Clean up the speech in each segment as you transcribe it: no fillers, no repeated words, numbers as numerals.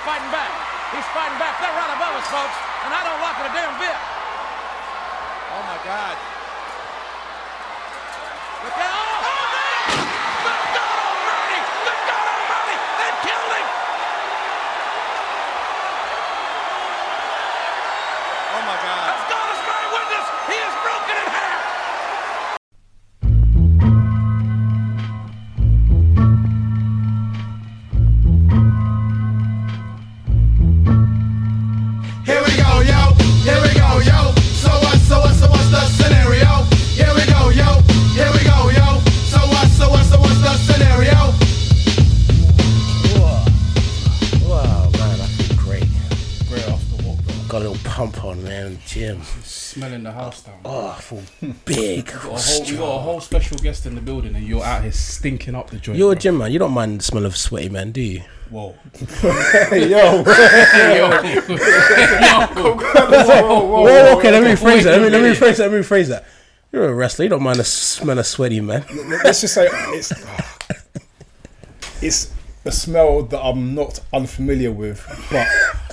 fighting back. He's fighting back. They're right above us, folks, and I don't like it a damn bit. Oh, my God. Look out. Oh, man! Good God Almighty! Good God Almighty! They killed him! Oh, my God. As God is my witness, he is broken in half! Here we go, yo. Here we go, yo. So what's the scenario? Here we go, yo. Here we go, yo. So what's the scenario? Wow, man, I feel great. Great after walk, bro. Got a little pump on, man, in the gym. Smelling the house down. Oh, I feel big. We got a whole special guest in the building, and you're out here stinking up the joint. You're a bro. gym man. You don't mind the smell of sweaty man, do you? Whoa. Yo. Whoa, okay, let me rephrase that. Let me rephrase that. You're a wrestler. You don't mind the smell of sweaty man. Let's just say it's a smell that I'm not unfamiliar with, but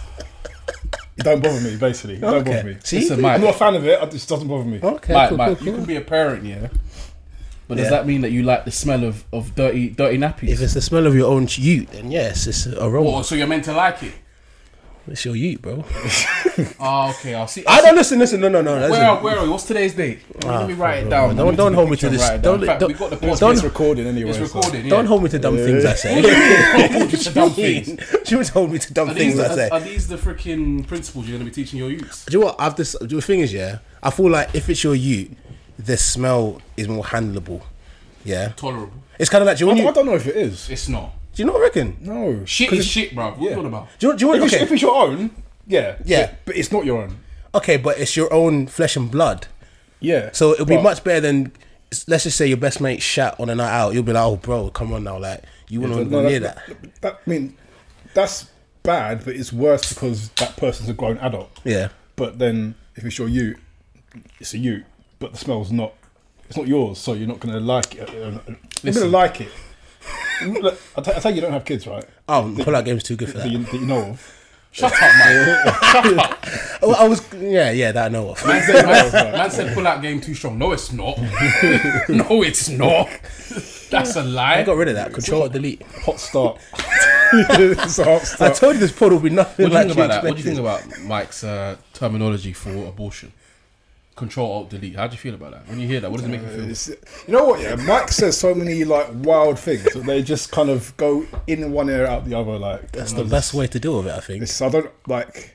it don't bother me. Basically, it don't bother me. See? Listen, I'm Mike, not a fan of it. It just doesn't bother me. Okay, Mike, cool, Mike, cool, you cool. can be a parent, yeah. But does Yeah. that mean that you like the smell of dirty nappies? If it's the smell of your own ute, then yes, it's a aroma. Oh, so you're meant to like it? It's your ute, bro. Oh, okay. I'll see. I don't listen. No. Where are we? What's today's date? Let me write it down. Don't hold me to this. In Don't fact, we got the podcast. don't- It's recording anyway. It's so- recorded. don't hold me to dumb things I say. It's a dumb thing. She was hold me to dumb things I say. Are these the freaking principles you're going to be teaching your youths? Do you know what? The thing is, yeah, I feel like if it's your ute, the smell is more handleable. Yeah, Tolerable. it's kind of like, I don't know if it is. It's not. do you not reckon? No. Shit is shit, bro. What are you talking about? Do you want? If it's your own, yeah. Yeah. But it's not your own. Okay, but it's your own flesh and blood. Yeah. So it'll be But- much better than, let's just say your best mate shat on a night out. You'll be like, oh, bro, come on now, like you want to go near that. I mean, that's bad, but it's worse because that person's a grown adult. Yeah. But then if it's your ute, it's a ute, but the smell's not. It's not yours, so you're not going to like it. You're going to like it. Look, I tell you don't have kids, right? Oh, pull-out game's too good for That you, that. that you know of. Shut up, man. Shut up. Oh, I was, yeah, that I know of. Man said pull out game too strong. No, it's not. No, it's not. That's a lie. I got rid of that. Control or delete. Hot start. It's a hot I start. told you this pod will be nothing What do you like think you about that? What do you expected. think about Mike's terminology for abortion? Control Alt Delete. How do you feel about that? When you hear that, what does it make you feel? You know what? Yeah, Mike says so many like wild things that they just kind of go in one ear out the other. Like That's the best way to deal with it, I think. I don't like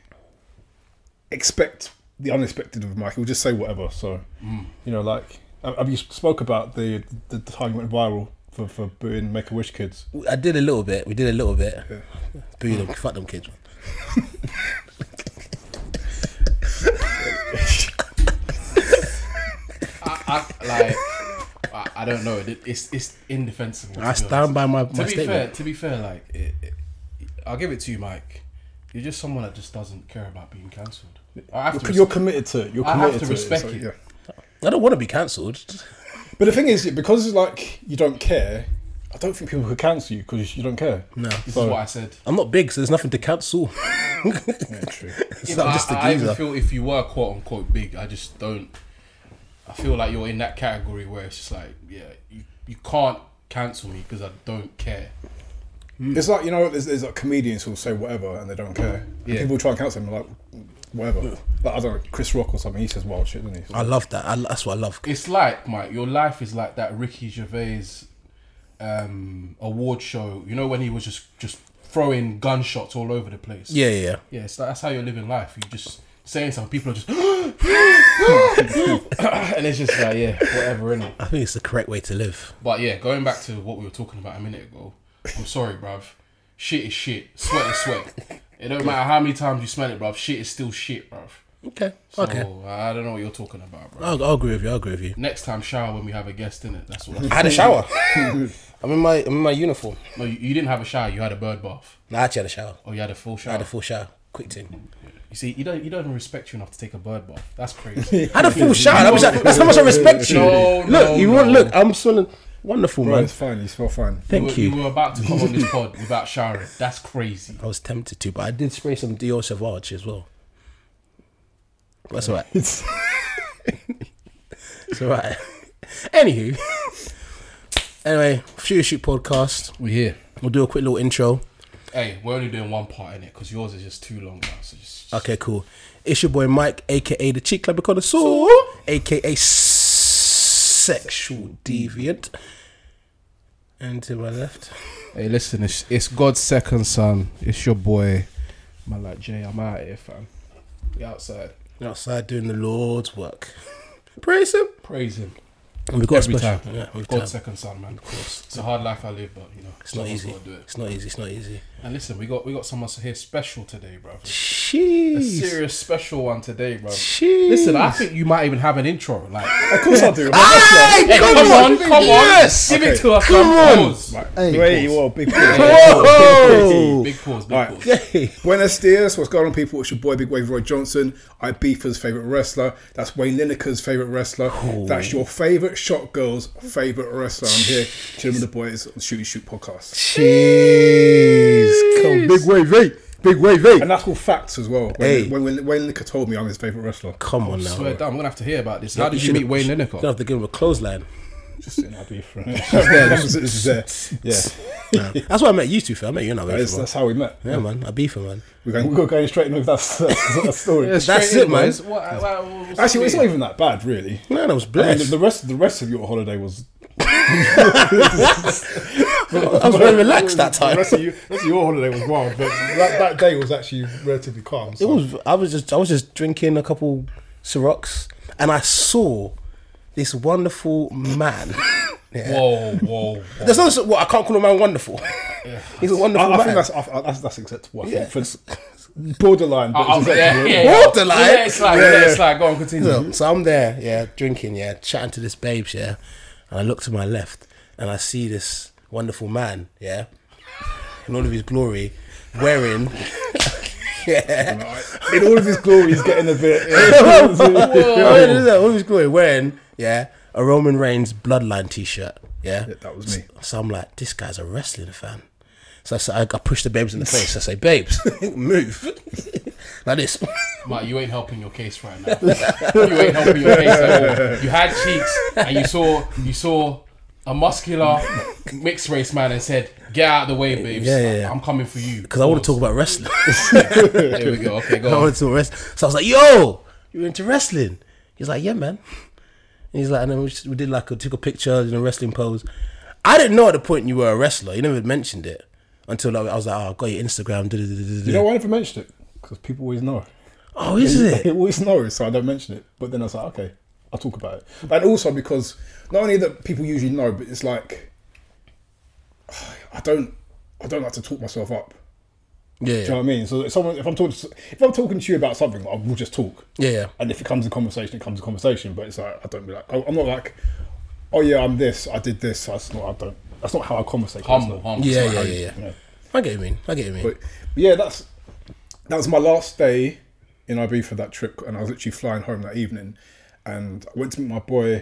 expect the unexpected of Mike. He'll just say whatever. So you know, like have you spoke about the time you went viral for booing Make a Wish kids? I did a little bit. We did a little bit. Boo them, fuck them kids, man. I don't know. It's indefensible. I stand by my To be statement. fair, like, I'll give it to you, Mike. You're just someone that just doesn't care about being cancelled. You're committed to it. You're I committed have to to respect it. So, it. yeah. I don't want to be cancelled. But the thing is, because like you don't care, I don't think people could cancel you because you don't care. No. This So- is what I said. I'm not big, so there's nothing to cancel. Yeah, true. So I'm just a I even geezer. feel if you were quote unquote big, I just don't. I feel like you're in that category where it's just like, yeah, you can't cancel me because I don't care. It's like, you know, there's like comedians who'll say whatever and they don't care. And Yeah. people try and cancel them, like whatever. Like I don't know, Chris Rock or something. He says wild shit, doesn't he? I love that. That's what I love. It's like, Mike, your life is like that Ricky Gervais award show. You know when he was just throwing gunshots all over the place. Yeah. Yeah, it's like, that's how you're living life. You just saying something, people are just and it's just like, yeah, whatever, innit? I think it's the correct way to live. But yeah, going back to what we were talking about a minute ago, I'm sorry, bruv. Shit is shit. Sweat is sweat. It don't matter how many times you smell it, bruv. Shit is still shit, bruv. Okay. So, Okay. I don't know what you're talking about, bruv. I'll agree with you. Next time, shower when we have a guest in it. That's what I had a shower. I'm in my uniform. No, you didn't have a shower. You had a bird bath. No, I actually had a shower. Or you had a full I shower. had a full shower. Quick thing. You see, you don't even respect you enough to take a bird bath. That's crazy. I had a full shower. That's how much I respect you. No, look, you want look. I'm smelling. Wonderful, Bro, man. it's fine. You smell fine. Thank you. You were about to come on this pod without showering. That's crazy. I was tempted to, but I did spray some Dior Sauvage as well. That's alright. It's alright. Anywho. Anyway, Shoot podcast. We're here. We'll do a quick little intro. Hey, we're only doing one part in it because yours is just too long now. So just Okay, cool. It's your boy Mike, aka the Cheek Club Connoisseur, aka Sexual Deviant. And to my left. Hey, listen, it's God's second son. It's your boy, man. Like Jay, I'm out here, fam. We outside. Outside doing the Lord's work. Praise him. Praise him. And we've got Every a special. time. Yeah, we've God's time. second son, man. Of course. It's a hard life I live, but you know, It's not easy. Gotta do it. It's not easy. It's not easy. And listen, we got someone here special today, bro. A Jeez. serious special one today, bro. Jeez. Listen, I think you might even have an intro. Like, Of course I do. hey, come on. Yes. Give it to us. Come man. on. Pause. Wait, whoa, big pause. Whoa. Big pause. Big Alright. pause. Okay. Buenos dias, what's going on, people? It's your boy Big Wave Roy Johnson. Ibiza's favourite wrestler. That's Wayne Lineker's favourite wrestler. That's your favourite shot girl's favourite wrestler. I'm here chilling with the boys on the Shoot podcast. Jeez. Come, big wave, hey. Big wave, hey. And that's all facts as well. Hey. When Wayne Lineker told me I'm his favourite wrestler. Come on now. Swear down, I'm gonna have to hear about this. How did you should've- meet Wayne Gonna Lineker? have to give him a clothesline. Just in Ibiza. This is there. Yeah. That's why I met you two, fam. I met you in Ibiza. That's how we met. Yeah, man. Ibiza, man. We're going straight in with that story. That's it, man. Actually, it's not even that bad, really. Man, I was I mean, blessed. the rest of your holiday was. I was very relaxed that The time. rest of your holiday was wild, but that day was actually relatively calm. It So. was. I was just drinking a couple Cirocs, and I saw this wonderful man. Yeah. Whoa. There's no. What I can't call a man wonderful. He's a wonderful I man. think that's acceptable. I Yeah. think for borderline, but it's acceptable. Borderline? Yeah, it's like, go on, continue. So I'm there, drinking, chatting to this babes, and I look to my left, and I see this wonderful man, in all of his glory, wearing, In all of his glory, he's getting a bit. all of his glory, wearing, a Roman Reigns Bloodline t-shirt, That was me. So I'm like, this guy's a wrestling fan. So I push the babes in the face. I say, babes, move. Like this. Mate, you ain't helping your case right now. You ain't helping your case at all. You had cheeks and you saw a muscular mixed race man and said, "Get out of the way, babes. Yeah. I'm coming for you." Because I want to talk about wrestling. There we go. Okay, I go on. wanted to wrestling. So I was like, yo, you into wrestling? He's like, yeah, man. And he's like, and then we did took a picture in a wrestling pose. I didn't know at the point you were a wrestler. You never mentioned it until I was like, oh, I've got your Instagram. You know why I never mentioned it? Because people always know. Oh, is They it? always know, so I don't mention it. But then I was like, okay, I'll talk about it. And also because not only that people usually know, but it's like I don't like to talk myself up. Yeah. Do you know what I mean? So if I'm talking to you about something, we'll just talk. Yeah. And if it comes in conversation, it comes in conversation. But it's like I don't be like I'm not like, oh yeah, I'm this, I did this. That's not how I conversate. Humble. Yeah. You know. I get what you mean. But yeah, that was my last day in Ibiza for that trip, and I was literally flying home that evening, and I went to meet my boy.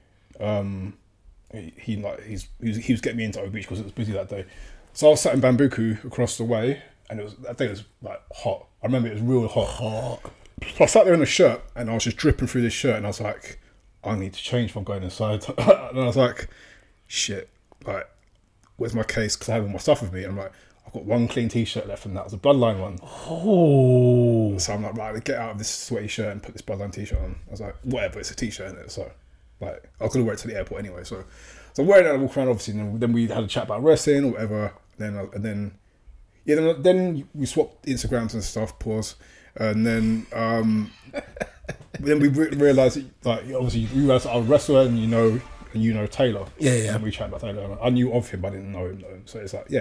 He was getting me into O Beach because it was busy that day, so I was sat in Bambuku across the way, and that day was like hot. I remember it was real hot. So I sat there in a shirt, and I was just dripping through this shirt, and I was like, I need to change if I'm going inside. And I was like, shit, like, where's my case? Because I have all my stuff with me. I'm like, I've got one clean t-shirt left, and that was a Bloodline one. Oh. So I'm like, right, get out of this sweaty shirt and put this Bloodline t-shirt on. I was like, whatever, it's a t-shirt, innit? So, like, I was going to wear it to the airport anyway. So I'm wearing it, I walk around, obviously, and then we had a chat about wrestling or whatever. Then we swapped Instagrams and stuff, pause. And then then we realised, like, obviously, you realised I was a wrestler, and you know Taylor. Yeah. And we chatted about Taylor. I knew of him, but I didn't know him. So it's like,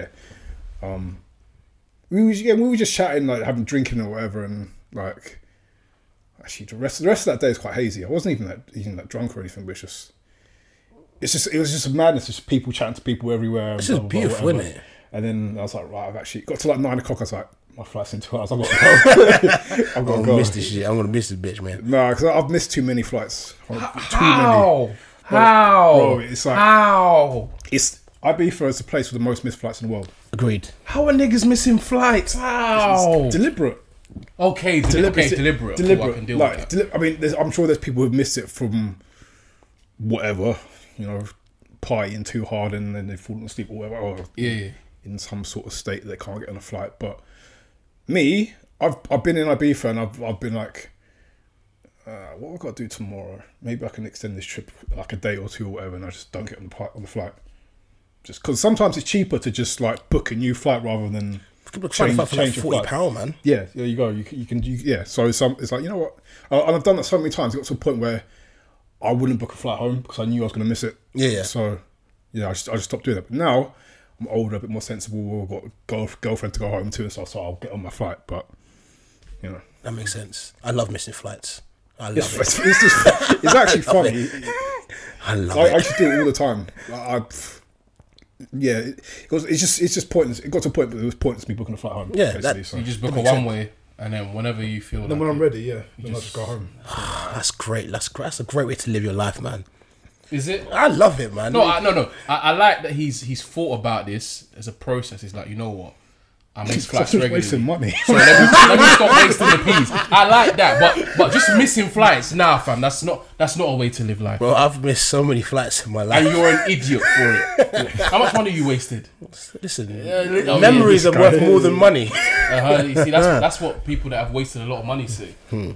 we were just chatting, like having drinking or whatever, and like actually the rest of that day is quite hazy. I wasn't even that drunk or anything, but it was just a madness, just people chatting to people everywhere. It's just beautiful, isn't it? And then I was like, right, I've actually got to like 9 o'clock. I was like, my flight's in 2 hours. I've got to go. I've got to go. Miss this shit. I'm gonna miss this bitch, man. No, because I've missed too many flights. Too many. How? How? Bro, it's like How? it's Ibiza is the place with the most missed flights in the world. Agreed. How are niggas missing flights? How? Deliberate. Okay, deliberate. Cool, I can deal with that. I mean, I'm sure there's people who've missed it from whatever, you know, partying too hard and then they've fallen asleep or whatever, or Yeah. in some sort of state that they can't get on a flight. But me, I've been in Ibiza and I've been like, what have I got to do tomorrow? Maybe I can extend this trip like a day or two or whatever, and I just don't get on the flight. Just because sometimes it's cheaper to just like book a new flight rather than Change for like your £40, flight. man. Yeah, there you go. You can. So it's like, you know what? And I've done that so many times. It got to a point where I wouldn't book a flight home because I knew I was going to miss it. Yeah. So yeah, I just stopped doing that. But now I'm older, a bit more sensible. I've got a girlfriend to go home to and stuff, so I'll get on my flight. But you know, That makes sense. I love missing flights. I love it's it. it's actually funny. I love I it. used to do it all the time. It's just pointless. It got to a point where it was pointless me booking a flight home. Yeah, basically, that- so. You just book a one way, and then whenever you feel Then like when I'm it. ready, then I just go home. That's great. That's a great way to live your life, man. Is it? I love it, man. No. I like that he's thought about this as a process. It's like, you know what? I miss flights Just regularly. wasting money. So let me stop wasting the peas. I like that, but just missing flights, nah, fam. That's not a way to live life. Bro, I've missed so many flights in my life. And you're an idiot for it. How much money you wasted? Listen, yeah, memories this are worth more than money. You see, that's what people that have wasted a lot of money say.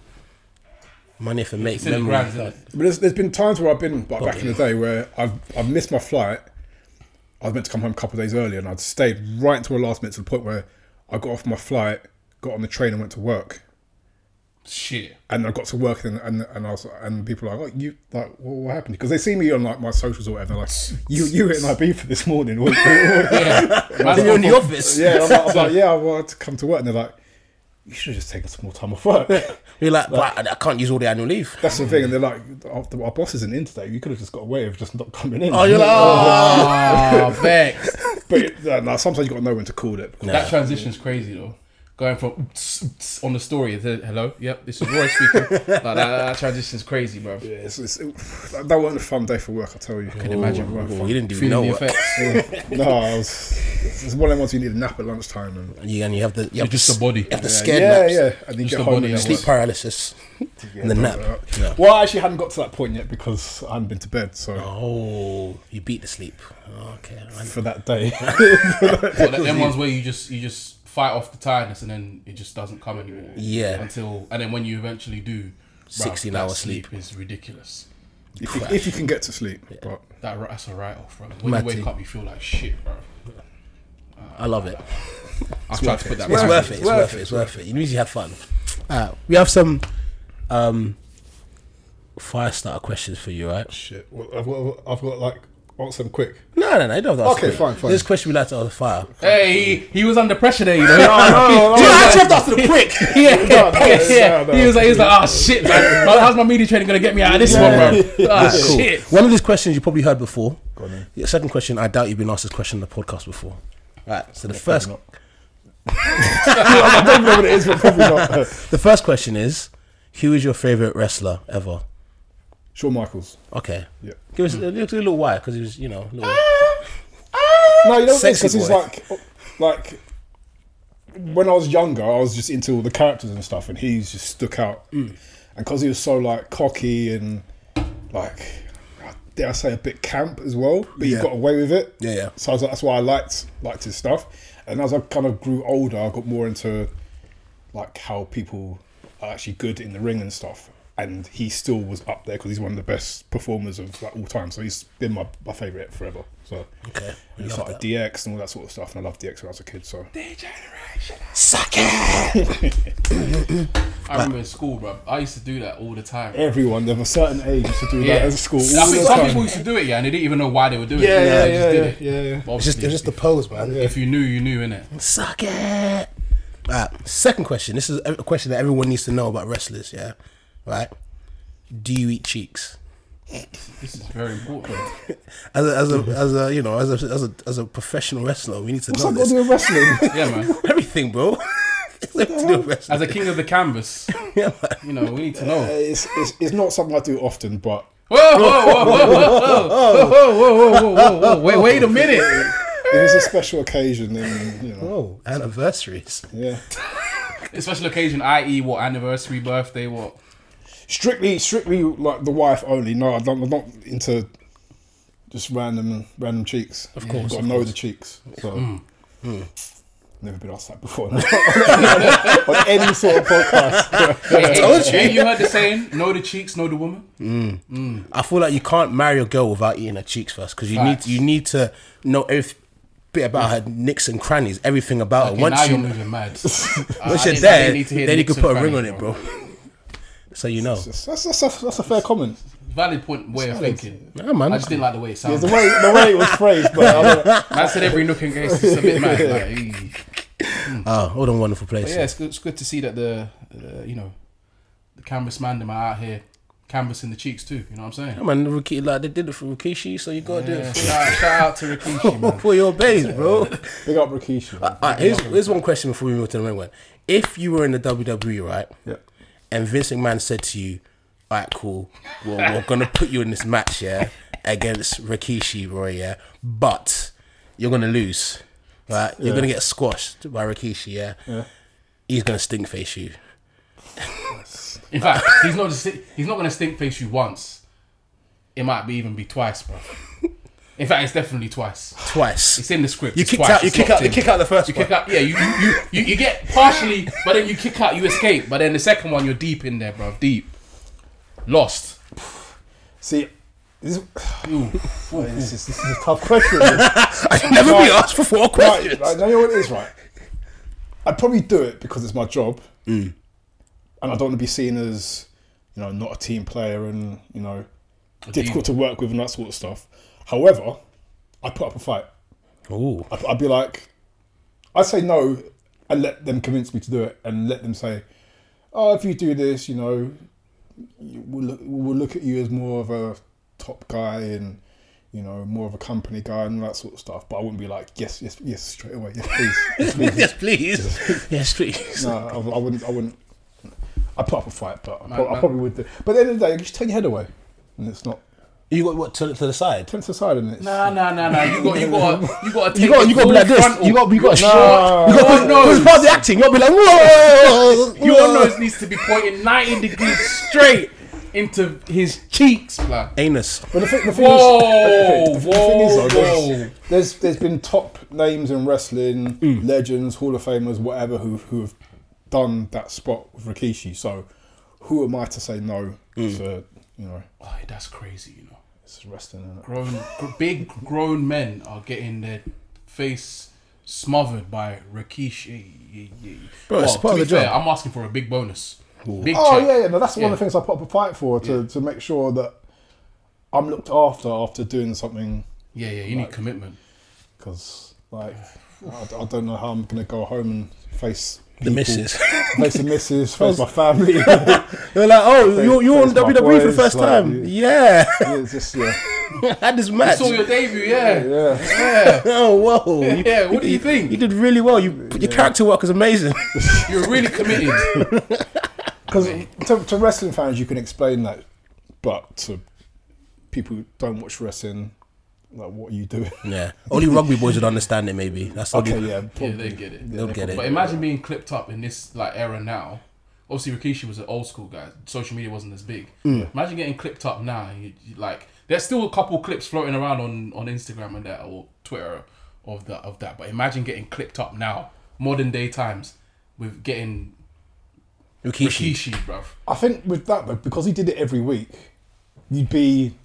Money for make It's in the memories. grand, isn't it? But there's been times where I've been back in the day where I've missed my flight. I was meant to come home a couple of days earlier, and I'd stayed right until the last minute to the point where I got off my flight, got on the train, and went to work. Shit. And I got to work, and I was, and people are like, "Oh, you like what happened?" Because they see me on like my socials or whatever. Like, you were in Ibiza this morning. Yeah. You're in the office. Yeah, I was like, yeah, I wanted to come to work, and they're like, "You should have just taken some more time off work." You're like, but I can't use all the annual leave. That's the thing, and they're like, "Our boss isn't in today. You could have just got away with just not coming in." Oh, you're like, oh. Oh, vexed. But no, sometimes you got to know when to call it. That transition's crazy though. Going from on the story, hello, yep, this is Roy speaking. Like that transition's crazy, bro. Yeah, that wasn't a fun day for work, I tell you. I can imagine, bro. Oh, you didn't even Feeling know the what. effects. No, it's one of them ones you need a nap at lunchtime. And You have the Just the body. You have the scared yeah, naps. yeah. And then Just get the home body and at Sleep work. paralysis. And the nap. Yeah. Well, I actually hadn't got to that point yet because I hadn't been to bed. So Oh, you beat the sleep. Oh, okay. for that day, But them ones where you just fight off the tiredness and then it just doesn't come anymore. Yeah. And then when you eventually do, 16 that hours sleep. is ridiculous. if you can get to sleep. But That's a write off, bro. When Matty. you wake up, you feel like shit, bro. I love it. I've tried to put that. It's back. worth it. It's worth it. It's worth it. You usually have fun. We have some fire starter questions for you, right? shit, well, I've got like answer them quick. No. You don't have to ask Okay, me. fine. This question we like to ask the fire. Hey, he was under pressure there, you know. No, Do you actually have to ask the quick? Yeah. No. He was like, oh shit, man. How's my media training gonna get me out of this one, bro? Ah, Cool. shit. One of these questions you probably heard before. Go on then. The second question, I doubt you've been asked this question on the podcast before. Right. So the first, not. I don't know what it is, but probably not. the first question is, who is your favorite wrestler ever? Shawn Michaels. Okay. Yeah. Give us a little why, because he was, you know, little, No, you know Sexy because he's boy. like when I was younger, I was just into all the characters and stuff, and he's just stuck out. And because he was so like cocky and like, dare I say, a bit camp as well, but he Yeah. got away with it. Yeah. So I was like, that's why I liked his stuff. And as I kind of grew older, I got more into like how people are actually good in the ring and stuff. And he still was up there because he's one of the best performers of like all time. So he's been my favourite forever. So okay. he started DX and all that sort of stuff, and I loved DX when I was a kid. So Suck it. I remember in school, bro. I used to do that all the time. everyone of a certain age used to do Yeah. that at school. I all think the some time. people used to do it, yeah, and they didn't even know why they were doing it. Yeah, They just did it. yeah. But It's just the pose, man. if you knew, you knew, innit? Suck it. Second question. This is a question that everyone needs to know about wrestlers. Yeah. Right. Do you eat cheeks? This is very important. As a professional wrestler, we need to What's know that got this. to do with wrestling? Yeah, man. Everything, bro. It's nothing to do with wrestling. As a king of the canvas, Yeah, man. you know, we need to know. It's not something I do often, but Whoa. Wait a minute. If it's a special occasion, then you know. Oh, anniversaries. Yeah. A special occasion, i.e., what, anniversary, birthday, what? Strictly like the wife only. No, I'm not into just random cheeks. Of course, got to of know course. the cheeks. So never been asked that before on any sort of podcast. Hey, you heard the saying, know the cheeks, know the woman? I feel like you can't marry a girl without eating her cheeks first because Facts. you need to know every bit about her nicks and crannies, everything about Okay, her. now Once you're you moving mad. once you're there, then you can put a ring on it, bro. So you know. That's a fair comment. Valid point, way of thinking. Nah, man. I just didn't like the way it Yeah, sounded. the way it was phrased, but I don't know. Man said every nook and cranny. It's a bit mad. Like, hey. Oh, all them wonderful But places. yeah, it's good to see that the canvas man them are out here canvassing the cheeks too. You know what I'm saying? Yeah, man, like they did it for Rikishi, so you gotta do it for, Shout out to Rikishi, man. for your babes, bro. Big up Rikishi. man. Here's one question before we move to the main one. If you were in the WWE, right, Yeah. and Vince McMahon said to you, "All right, cool, we're gonna put you in this match, yeah, against Rikishi, Roy, yeah, but you're gonna lose, right? You're gonna get squashed by Rikishi, yeah. He's gonna stink face you. In fact, he's not gonna stink face you once. It might even be twice, bro. In fact, it's definitely twice. Twice. It's in the script. You It's kicked twice. out. You It's kick locked out. You in. kick out the first You one. kick out. Yeah, you get partially, but then you kick out. You escape, but then the second one you're deep in there, bro. Deep. Lost. See, this is a tough question. I've never been asked for 4 questions. Right, I know what it is, right? I'd probably do it because it's my job, and I don't want to be seen as, not a team player and difficult to work with and that sort of stuff. However, I'd put up a fight. Ooh. I'd be like, I'd say no and let them convince me to do it, and let them say, "Oh, if you do this, we'll look at you as more of a top guy and." More of a company guy and that sort of stuff. But I wouldn't be like, yes, straight away. Yes, please. Yes, please. Yes, please. No, I wouldn't. I'd put up a fight, but I probably would do. But at the end of the day, you just turn your head away. And it's not. You got what to the side? Turn to the side and it's. Nah. You got to You take got the to be full like this. frontal. You got to Nah. Because it's part of the acting. You got to be like, whoa. Your nose needs to be pointing 90 degrees straight into his cheeks, blood. Anus. But the thing is, Whoa, the thing is though, whoa. there's been top names in wrestling, legends, Hall of Famers, whatever, who have done that spot with Rikishi. So who am I to say no to, Oh, that's crazy, it's wrestling, isn't it? Big grown men are getting their face smothered by Rikishi. Bro, it's part to of be the fair, job. I'm asking for a big bonus. Big Oh check. yeah. No, that's one Yeah. of the things I put up a fight for to make sure that I'm looked after doing something. Yeah, you need commitment. Because I don't know how I'm gonna go home and face The people, missus. face the missus, face my family. They're like, oh, you're on Face my WWE for the boys, first like, time. Yeah. It's just Had this I match. saw your debut, yeah. yeah. Oh, whoa. Yeah, what do you think? You did really well. Your character work is amazing. You're really committed. Because to wrestling fans, you can explain that, but to people who don't watch wrestling, like, what are you doing? Yeah. Only rugby boys would understand it, maybe. That's Okay, only, yeah, Yeah, probably. they get it. They'll get it. But imagine being clipped up in this era now. Obviously, Rikishi was an old school guy. Social media wasn't as big. Imagine getting clipped up now. You there's still a couple clips floating around on Instagram and that, or Twitter of that. But imagine getting clipped up now, modern day times, with getting Rikishi, bruv. I think with that though, because he did it every week, you'd be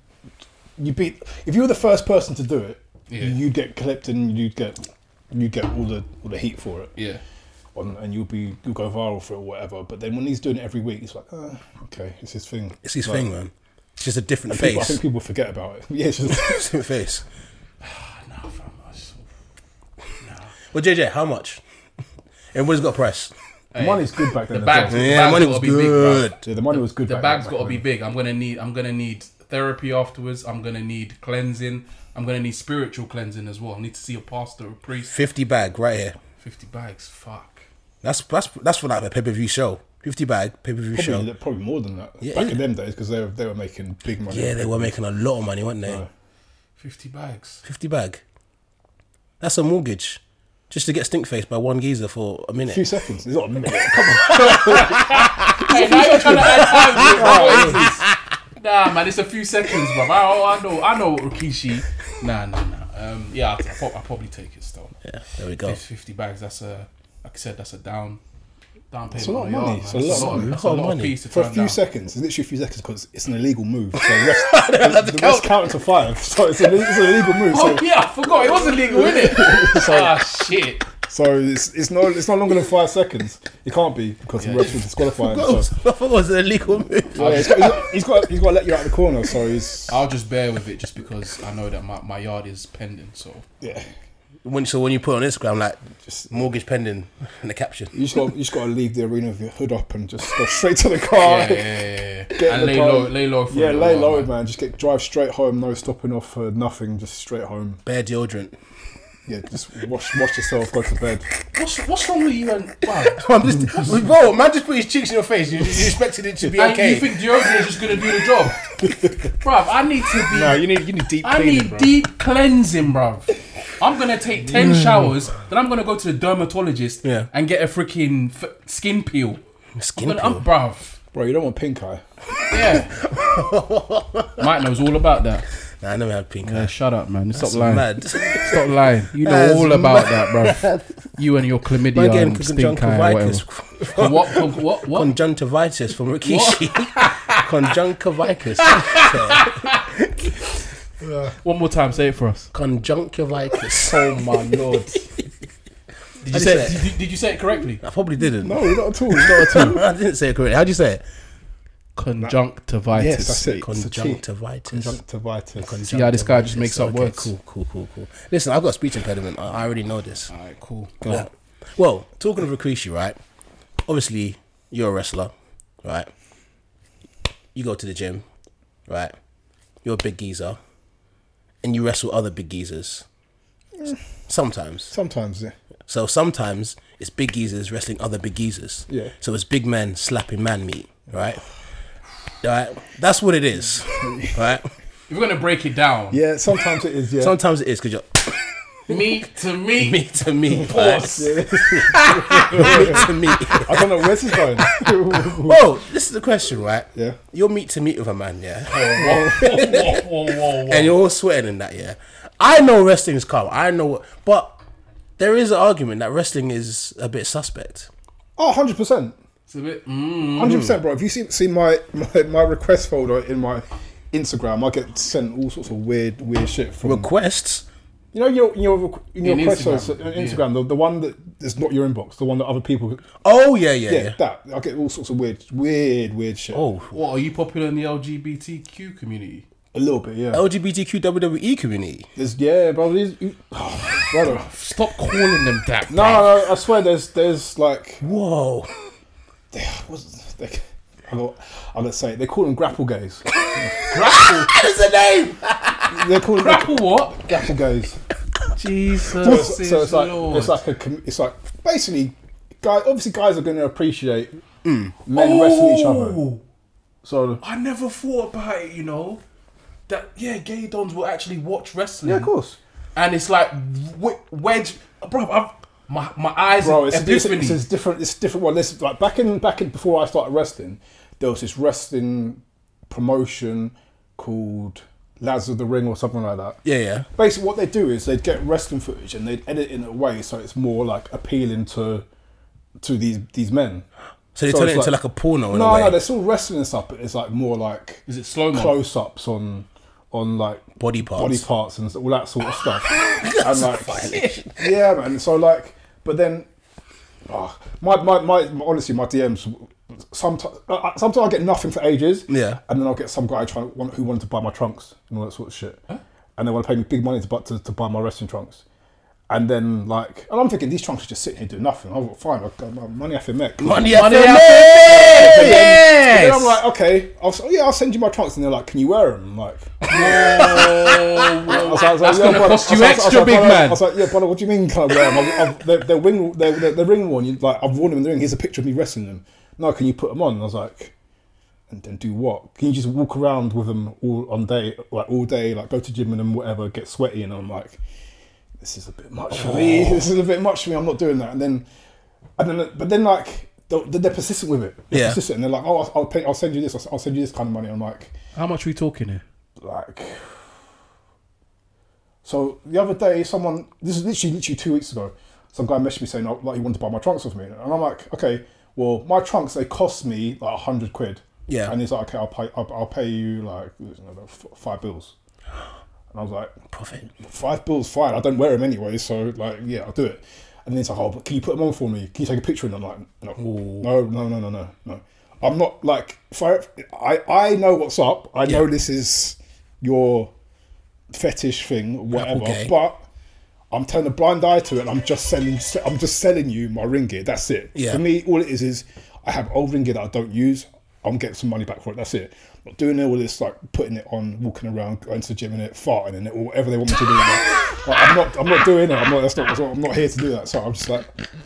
if you were the first person to do it, Yeah. you'd get clipped and you'd get all the heat for it. Yeah. And you'll go viral for it or whatever. But then when he's doing it every week, it's like, okay, it's his thing. It's his Like, thing, man. It's just a different I think face. people forget about it. Yeah, it's just Different face. No, fam. Well, JJ, how much? Everybody's got a price. the money's good back then. The bags, as well. the Yeah, bags money gotta was be big, bruv. good. Yeah, the money was good. The back bag's then, got to back be then. big. I'm gonna need therapy afterwards. I'm gonna need cleansing. I'm gonna need spiritual cleansing as well. I need to see a pastor, a priest. 50 bag right here. 50 bags. Fuck. That's for like a pay-per-view show. 50 bag pay-per-view show. Probably more than that. Yeah, Back isn't in them days, because they were making big money. Yeah, they were making a lot of money, weren't they? 50 bags. 50 bag. That's a mortgage. Just to get stink faced by one geezer for a A minute. few seconds. It's not a minute. Come on. Hey, now you're trying to add time to it, bro. What is this? Nah, man, it's a few seconds, bro. I know Rikishi. Nah. Yeah, I'll probably take it still. Yeah, there we go. 50 bags. That's like I said, that's a down payment. It's a lot of on your money. arm, It's man. a lot of money. That's a lot of money. piece to For a turn few down. seconds. It's literally a few seconds because it's an illegal move. So the rest counting to 5. So it's an illegal move. So, Oh yeah, I forgot it wasn't legal, innit? Ah shit. so it's no longer than 5 seconds. It can't be because the ref will disqualify him. I So, thought it was an illegal move. he's got to let you out of the corner. So he's I'll just bear with it just because I know that my yard is pending. So yeah. When you put on Instagram like Just mortgage pending in the caption. You just got to leave the arena with your hood up and just go straight to the car. yeah. Get in And the lay car. low. For a Yeah, little lay while, low, man. Just drive straight home. No stopping off for nothing. Just straight home. Bare deodorant. Yeah, just wash yourself. Go to bed. What's wrong with you? And wow. I'm just, bro, man just put his cheeks in your face. You expected it to be And okay. you think deodorant is just gonna do the job, bruv? I need to be. No, you need deep I cleaning, need bro. deep cleansing, bruv. I'm gonna take 10 showers, then I'm gonna go to the dermatologist Yeah. and get a freaking skin peel. Skin I'm peel. bruv. Bro, you don't want pink eye. Yeah. Mike knows all about that. Nah, I never had pink Yeah, eye. shut up, man. Stop That's lying. mad. Stop lying. You know That's all about that, bruv. You and your chlamydia Man getting and stink eye or whatever. conjunctivitis. What? Conjunctivitis from Rikishi. Conjunctivitis. One more time, say it for us. Conjunctivitis. Oh my lord. Did you say it? Did you say it correctly? I probably didn't. No, not at all. Not at all. I didn't say it correctly. How'd you say it? Conjunctivitis. Yes, that's it. It's a T. Conjunctivitis. Conjunctivitis. See how this guy just makes up Okay, words. Cool. Listen, I've got a speech impediment. I already know this. Alright, cool. Yeah. Well, talking of Rikishi, right? Obviously, you're a wrestler, right? You go to the gym, right? You're a big geezer, and you wrestle other big geezers. Sometimes. Sometimes, yeah. So sometimes it's big geezers wrestling other big geezers. Yeah. So it's big men slapping man meat, right? Right. That's what it is, right? If we're gonna break it down, Yeah, sometimes it is, yeah. Sometimes it is because you're meat to meat. meat to meat. Pause. Yeah. Meat to meat. I don't know where's this going. Whoa, this is the question, right? Yeah. You're meat to meat with a man, yeah? Whoa. And you're all sweating in that, yeah? I know wrestling's calm. I know, but there is an argument that wrestling is a bit suspect. Oh, 100%. It's a bit. 100%, bro. If you see my request folder in my Instagram, I get sent all sorts of weird shit from... Requests? You know, your request Instagram, on Instagram, the one that is not your inbox, the one that other people... Oh, yeah. that. I get all sorts of weird shit. Oh, What, are you popular in the LGBTQ community? A little bit, yeah. LGBTQ WWE community. Yeah, bro. Brother. Stop calling them that. No, I swear there's like... Whoa. I'm gonna say it. They call them grapple gays. Grapple. That's the name. They call them Grapple what? grapple gays. Jesus. So it's like Lord. it's like basically, guys are going to appreciate men wrestling each other. Oh, So I never thought about it, you know. That, gay dons will actually watch wrestling. yeah, of course, And it's like, wedge. Bro, my eyes bro. are It's epiphany. different. It's different. Well, this like back in before I started wrestling, there was this wrestling promotion called Lads of the Ring or something like that. Yeah. Basically, what they do is they'd get wrestling footage and they'd edit it in a way so it's more like appealing to these men. So they So turn it's it into like- like a porno in a No, way. they're still wrestling and stuff, but it's like more like Is it slow-mo? close-ups on like Body parts. and all that sort of stuff. And like, yeah, man. So like, but then, my honestly, my DMs. Sometimes I get nothing for ages. Yeah. And then I'll get some guy who wanted to buy my trunks and all that sort of shit. And they want to pay me big money to buy my wrestling trunks. And then like, and I'm thinking these trunks are just sitting here doing nothing. I was fine. I've got my money off your neck. Money Money after after me. And then Yes. I'm like, okay, I'll send you my trunks. And they're like, can you wear them? I'm like, Oh, that's yeah, gonna brother. cost you I was extra, like, big brother, man. I was like, yeah, brother, what do you mean can I wear them? They're ring worn. Like, I've worn them in the ring. Here's a picture of me wrestling them. No, can you put them on? And I was like, and then do what? Can you just walk around with them all day, like go to gym in them, whatever, get sweaty? And I'm like, this is a bit much for me. This is a bit much for me. I'm not doing that. But then like they're persistent with it. They're persistent, and they're like, oh, I'll send you this. I'll send you this kind of money. I'm like, how much are we talking here? like. So the other day, this is literally 2 weeks ago, some guy messaged me saying, oh, like he wanted to buy my trunks off me, and I'm like, okay, well my trunks they cost me like 100 quid. Yeah. And he's like, okay, I'll pay you like $5. And I was like, Profit. $5, fine. I don't wear them anyway, so like, yeah, I'll do it. And then he's like, oh, but can you put them on for me? Can you take a picture? And I'm like, no. I'm not like, I know what's up. I know this is your fetish thing, whatever. Okay. But I'm turning a blind eye to it. And I'm just selling you my ring gear. That's it. Yeah. For me, all it is I have old ring gear that I don't use. I'm getting some money back for it. That's it. Not doing all this like putting it on, walking around, going to the gym in it, farting in it, or whatever they want me to do. Like, I'm not doing it. I'm not here to do that. So I'm just like,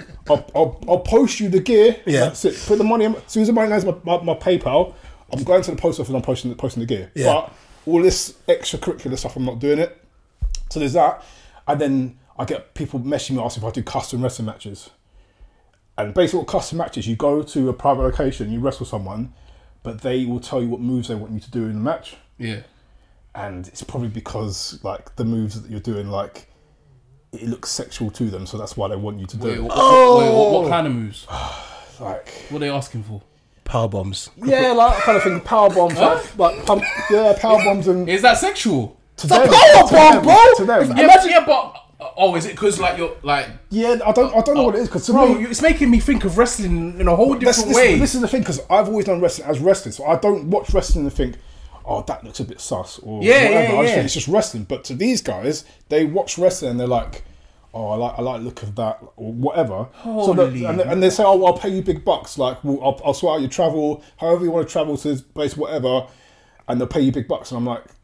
I'll post you the gear. Yeah. That's it. Put the money. As soon as the money knows my PayPal, I'm going to the post office and I'm posting the gear. Yeah. But all this extracurricular stuff, I'm not doing it. So there's that. And then I get people messaging me asking if I do custom wrestling matches. And basically what custom matches, you go to a private location, you wrestle someone, but they will tell you what moves they want you to do in the match. Yeah. And it's probably because like the moves that you're doing, like it looks sexual to them, so that's why they want you to do Wait, it. what kind of moves? Like, What are they asking for? Power bombs. yeah, like kind of thing, power bombs, like pump, yeah, power bombs, and Is that sexual? to them, power bomb, bro! To them, Yeah, but is it because like you're like, yeah, I don't know what it is because to bro, me, it's making me think of wrestling in a whole different way. This is the thing because I've always done wrestling as wrestling, so I don't watch wrestling and think, oh, that looks a bit sus or Yeah, whatever. yeah, I just yeah. think it's just wrestling. But to these guys, they watch wrestling and they're like, oh, I like the look of that or whatever. Holy And they say, oh, I'll pay you big bucks. Like, well, I'll sort out your travel, however you want to travel to this place, whatever, and they'll pay you big bucks. And I'm like,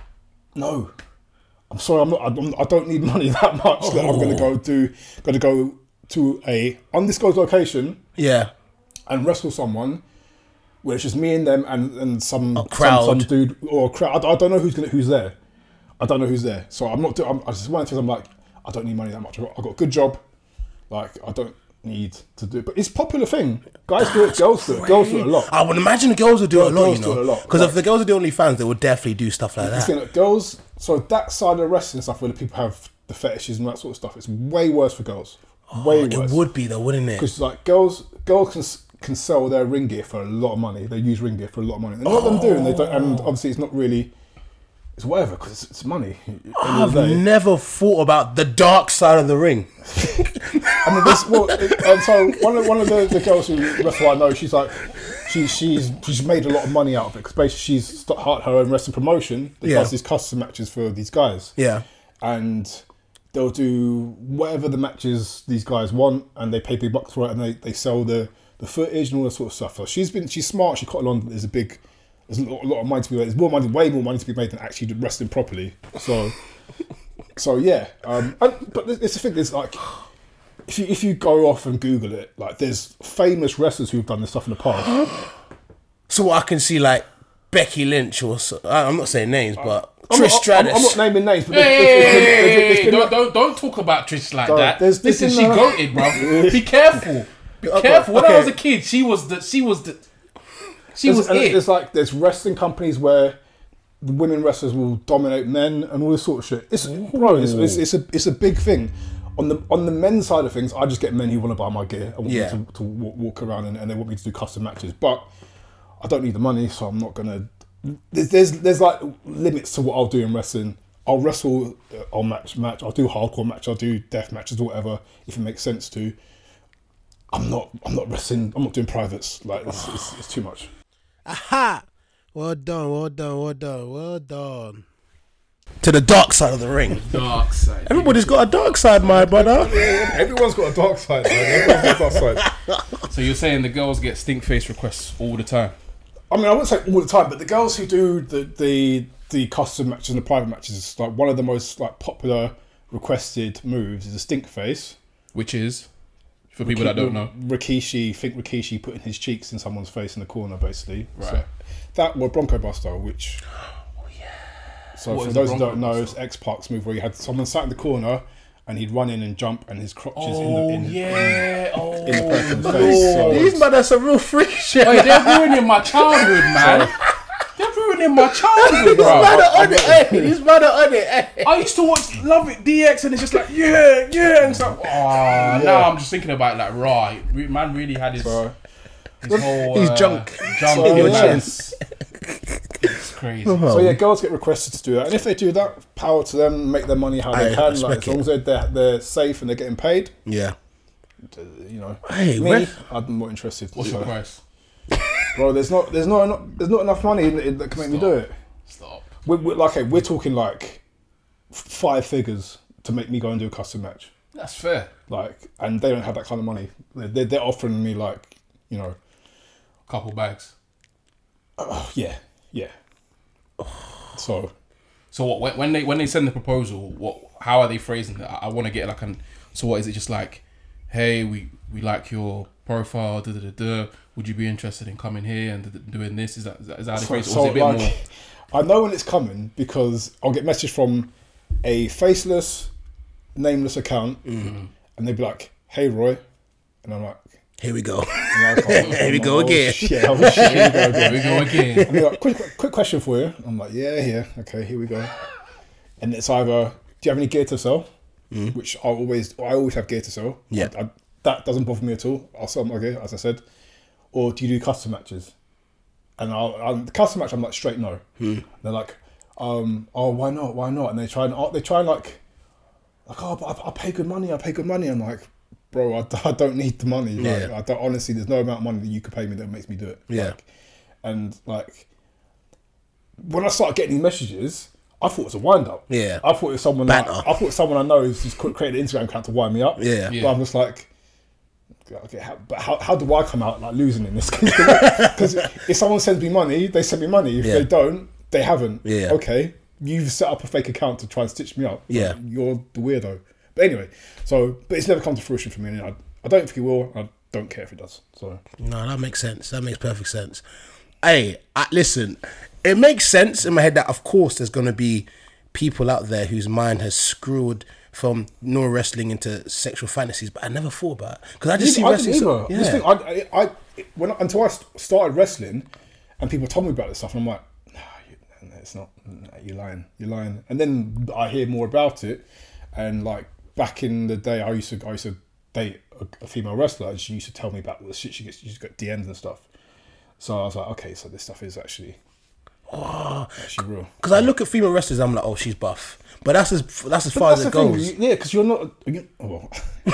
no, I'm sorry, I don't need money that much that I'm going to go to a undisclosed location Yeah. and wrestle someone where it's just me and them and some crowd. some dude or a crowd. I don't know who's there. I don't know who's there. So I'm not doing. I just one of the things I'm like, I don't need money that much. I got a good job. Like I don't need to do it. But it's a popular thing. Guys do it. Girls do it. Girls do it a lot. I would imagine the girls would do it a lot, Girls you do it a know. lot. Because Like- if the girls are the only fans, they would definitely do stuff like It's that. like girls. So that side of the wrestling stuff where the people have the fetishes and that sort of stuff, it's way worse for girls. Way worse. It would be though, wouldn't it? Because like girls can sell their ring gear for a lot of money. They use ring gear for a lot of money. And a lot of them do, and they don't. And obviously, it's not really. It's whatever because it's money. At the end I've of the day. never thought about the dark side of the ring. I mean, and so one of the girls who wrestle I know, she's like, she's made a lot of money out of it because basically she's started her own wrestling promotion that does these custom matches for these guys. Yeah. And they'll do whatever the matches these guys want, and they pay big bucks for it, and they sell the footage and all that sort of stuff. So she's smart. She caught along. There's a lot of money to be made. There's more money, way more money to be made than actually wrestling properly. So yeah. But it's the thing. There's like, if you go off and Google it, like there's famous wrestlers who've done this stuff in the past. So what I can see, like Becky Lynch or I'm not saying names, but I'm Trish not- Stratus. I'm not naming names, but Hey, don't talk about Trish like Sorry, that. there's Listen, been, she goated, bro. Be careful. Be careful. When I was a kid, she was it. There's wrestling companies where the women wrestlers will dominate men and all this sort of shit. It's a big thing. On the men's side of things, I just get men who want to buy my gear and want me to walk around and they want me to do custom matches. But I don't need the money, so I'm not gonna. There's like limits to what I'll do in wrestling. I'll wrestle, I'll match. I'll do hardcore match. I'll do death matches or whatever if it makes sense to. I'm not wrestling. I'm not doing privates. Like it's too much. Aha! Well done. To the dark side of the ring. Dark side. Everybody's got a dark side, my brother. Everyone's got a dark side, man. Everyone's got a dark side. So you're saying the girls get stink face requests all the time? I mean, I wouldn't say all the time, but the girls who do the custom matches and the private matches, like one of the most like popular requested moves is a stink face. Which is, for people that don't know, Rikishi putting his cheeks in someone's face in the corner, basically. Right. So that or Bronco Buster, which. So What for is those the who don't Bronco know, Buster? it's X-Park's move where you had someone sat in the corner and he'd run in and jump and his crotch is in the person's face. So These man are some real freak shit. Wait, they're ruining my childhood, man. They're ruining my childhood, These man bro. are on it, hey. These man are on it, hey. I used to watch Love It DX and it's just like, yeah, and it's like, now I'm just thinking about like, right, man really had his whole... His junk. Jump So, in your yeah. chest. It's crazy. So yeah, girls get requested to do that, and if they do that, power to them, make their money how they I can. respect Like, as long as they're safe and they're getting paid, Yeah. you know. Hey, Me, I'm not interested. What's your So, price? bro? There's not enough money that can make me do it. Stop. We're talking like 5 figures to make me go and do a custom match. That's fair. Like, and they don't have that kind of money. They're offering me like, you know, Couple bags. yeah. So what when they send the proposal, how are they phrasing it? I want to get like so what is it, just like, hey, we like your profile, would you be interested in coming here and doing this? Is that how they phrase it? Or is it a bit like, more? I know when it's coming because I'll get message from a faceless, nameless account, and they'd be like, "Hey, Roy," and I'm like, Here we go. and I'm like, Here we go again. Shit, here we go again. Here we go again. And they're like, quick question for you. I'm like, yeah, okay, here we go. And it's either, do you have any gear to sell? Which I always have gear to sell. Yeah. That doesn't bother me at all. I'll sell my gear, as I said. Or do you do custom matches? And the custom match, I'm like, straight no. They're like, oh, why not? And they try and like, oh, but I pay good money. I'm like, bro, I don't need the money. Like, Yeah. I don't, honestly, there's no amount of money that you could pay me that makes me do it. Yeah. Like, and like, when I started getting these messages, I thought it was a wind up. Yeah. I thought it was someone. Banter. I thought someone I know who's just created an Instagram account to wind me up. Yeah. But I'm just like, okay, how do I come out like losing in this? Because if someone sends me money, they send me money. If Yeah. they don't, they haven't. Yeah. Okay, you've set up a fake account to try and stitch me up. Yeah. You're the weirdo. But anyway, but it's never come to fruition for me. And I don't think it will. I don't care if it does. So No, that makes sense. That makes perfect sense. Hey, listen, it makes sense in my head that, of course, there's going to be people out there whose mind has screwed from no wrestling into sexual fantasies, but I never thought about it. Because I just see wrestling. didn't either. This thing, until I started wrestling and people told me about this stuff, and I'm like, no, it's not. No, you're lying. And then I hear more about it, and like back in the day, I used to date a female wrestler, and she used to tell me about the shit she got DMs and stuff. So I was like, okay, so this stuff is actually real. Because I look at female wrestlers, I'm like, oh, she's buff. But that's as far as it goes. Yeah, because you're not. Well,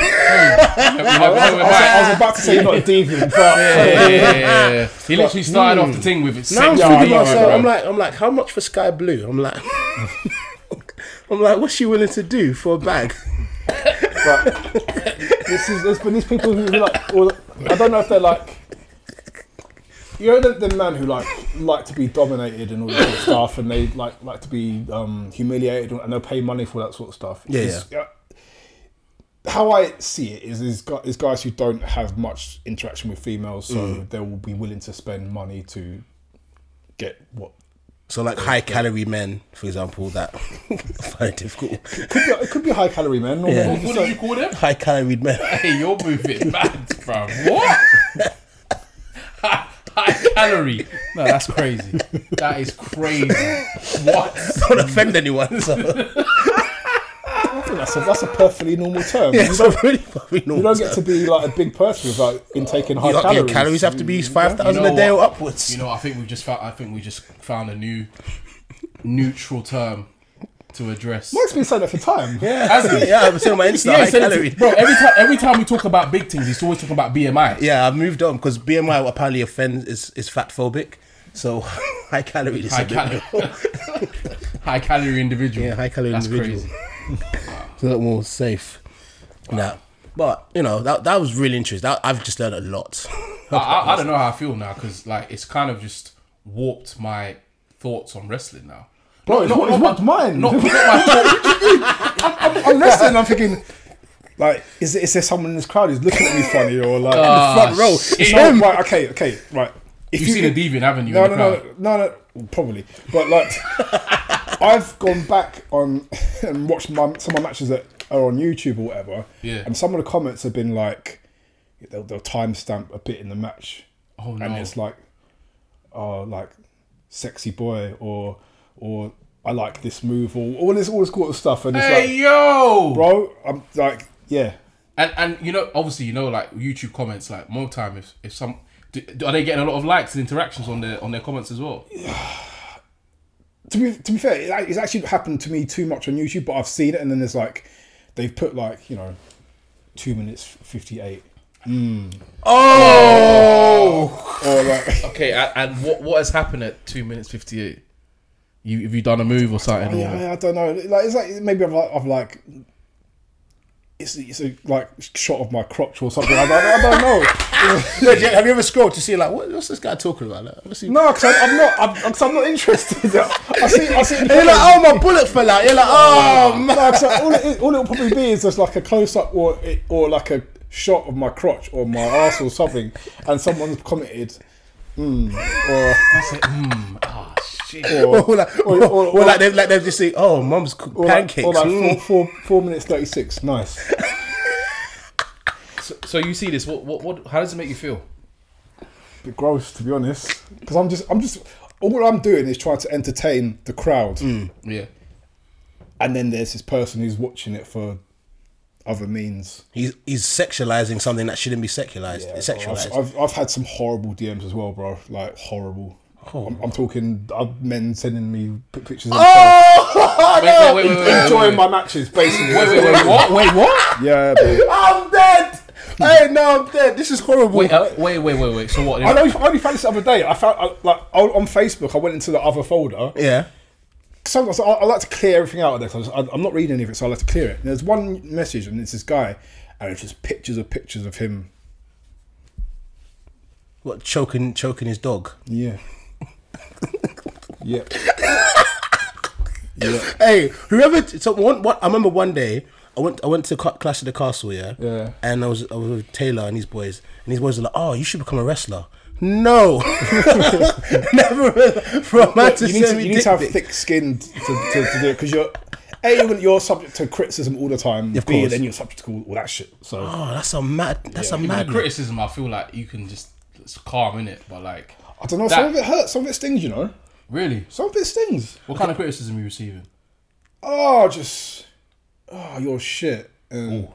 I I was about to say you're not a deviant, but yeah. He literally started off the thing with it. Now I'm Sex thinking video, myself, bro. I'm like, how much for Sky Blue? I'm like, what's she willing to do for a bag? there's been these people who like, or I don't know if they're like, you know, the man who like to be dominated and all that sort of stuff, and they like to be humiliated, and they'll pay money for that sort of stuff. Yeah. How I see it is guys who don't have much interaction with females, so they will be willing to spend money to get what. So like high calorie men, for example, that find it difficult. It could be high calorie men. Or Yeah. What did you call them? High calorie men. Hey, you're moving mad, bro. What? High calorie. No, that's crazy. That is crazy. What? Don't offend anyone. So. I think that's a perfectly normal term. Yeah, so really probably You don't get to be like a big person without intaking high your calories. calories have to be 5,000 You know a day what? or upwards. You know, I think we just found a new neutral term to address. Mike's been saying that for time. Yeah, Has he? yeah, I'm saying on my Insta, Yeah, high he said it calorie. to- bro. Every time we talk about big things, he's always talking about BMI. Yeah, I've moved on because BMI apparently offends is fat phobic. So high calorie is High a bit calorie. more. High calorie individual. Yeah, high calorie That's individual. crazy. It's a lot more safe. Nah. But, you know, that was really interesting. I've just learned a lot. I don't know how I feel now because like it's kind of just warped my thoughts on wrestling now. Bro, it's not mine. Not my thoughts. I'm wrestling. I'm thinking, like, is there someone in this crowd who's looking at me funny or like in Ah, the front row? shit. So, right, okay, right. If You've seen a deviant, haven't you? No, in the crowd? no, probably. But like, I've gone back on and watched some of my matches that are on YouTube or whatever. Yeah. And some of the comments have been like, they'll timestamp a bit in the match. Oh no. And it's like, oh, like, sexy boy or I like this move or all this sort of stuff. And it's Hey like, yo, bro, I'm like, yeah. And you know, obviously, you know, like YouTube comments, like more time if some are they getting a lot of likes and interactions on their comments as well? To be fair, it's actually happened to me too much on YouTube, but I've seen it, and then there's like, they've put like, you know, 2 minutes 58. Oh! Or like, Okay, and what has happened at 2 minutes 58? Have you done a move or something? I don't know. Like, it's like maybe I've like, it's a like shot of my crotch or something. I don't know. Have you ever scrolled to see, like, what's this guy talking about? Like, what's he... No, because I'm not interested. I see. And you're like, oh, my bullet fell out. You're like, oh, man. No, 'cause all it'll probably be is just like a close up or like a shot of my crotch or my arse or something, and someone's commented, or shit. Or like they've just say, oh, mum's cooked pancakes. Or like 4 minutes 36. Nice. So you see this? What? How does it make you feel? Bit gross, to be honest, because I'm just all I'm doing is trying to entertain the crowd, Yeah. and then there's this person who's watching it for other means. He's sexualizing something that shouldn't be sexualized. Yeah, It's sexualized. I've had some horrible DMs as well, bro. Like horrible. Oh. I'm talking men sending me pictures of Wait, enjoying my matches, basically. Wait, what? Wait, what? Yeah, bro. I'm dead. Hey, no, I'm dead. This is horrible. Wait. So what? I only found this the other day. I found on Facebook. I went into the other folder. Yeah. Sometimes I like to clear everything out of there. So I'm not reading any of it, so I like to clear it. And there's one message, and it's this guy, and it's just pictures of him. What, choking his dog? Yeah. Yeah. Yeah. Hey, whoever. So what? I remember one day I went to Clash of the Castle, yeah. Yeah. And I was with Taylor and his boys were like, "Oh, you should become a wrestler." No, never. For a man to send me You need dick to have pics. thick skin to do it, because you're subject to criticism all the time. Of B, course. then you're subject to all that shit. So Oh, that's a mad. That's a Even mad. the criticism, I feel like you can just it's calm in it, but like I don't know. Some of it hurts. Some of it stings. You know. really, Some of it stings. what kind of criticism are you receiving? Oh, you're shit. And,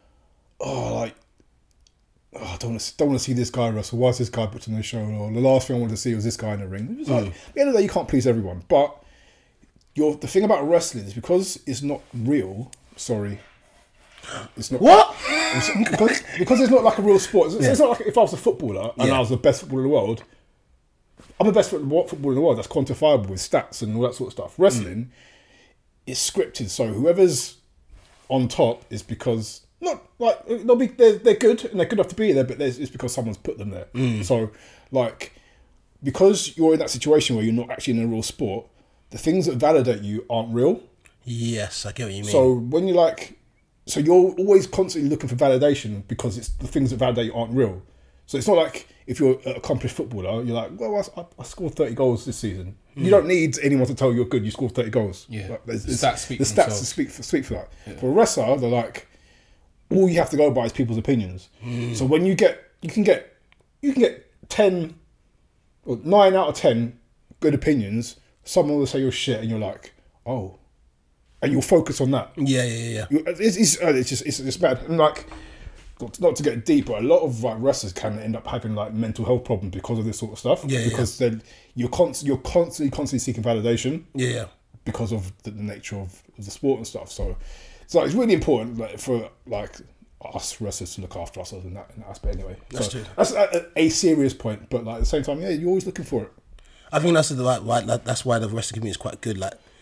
I don't want to see this guy wrestle. Why is this guy put on the show? Or the last thing I wanted to see was this guy in the ring. It's like, at the end of the day, you can't please everyone. But the thing about wrestling is because it's not real. Sorry, it's not. What? Because it's not like a real sport. It's not like if I was a footballer and Yeah. I was the best footballer in the world. I'm the best footballer in the world. That's quantifiable with stats and all that sort of stuff. Wrestling is scripted, so whoever's on top is because not like they're good and they're good enough to be there, but it's because someone's put them there. So like because you're in that situation where you're not actually in a real sport, the things that validate you aren't real. Yes, I get what you mean. So when you're always constantly looking for validation because it's the things that validate you aren't real. So it's not like if you're an accomplished footballer, you're like, well, I scored 30 goals this season. You don't need anyone to tell you you're good. You scored 30 goals. Yeah. Like, The stats speak the for stats themselves. speak for that. For a wrestler, they're like, all you have to go by is people's opinions. So when you can get 10 or 9 out of 10 good opinions, someone will say you're shit, and you're like, oh, and you'll focus on that. yeah. It's just bad. And like, not to get deep, but a lot of like wrestlers can end up having like mental health problems because of this sort of stuff. Yeah, because then you're constantly seeking validation. Yeah. Because of the nature of the sport and stuff. So it's really important for like us wrestlers to look after ourselves in that aspect anyway. That's so true. That's a serious point, but like at the same time, yeah, you're always looking for it. I think that's why the wrestling community is quite good. Like,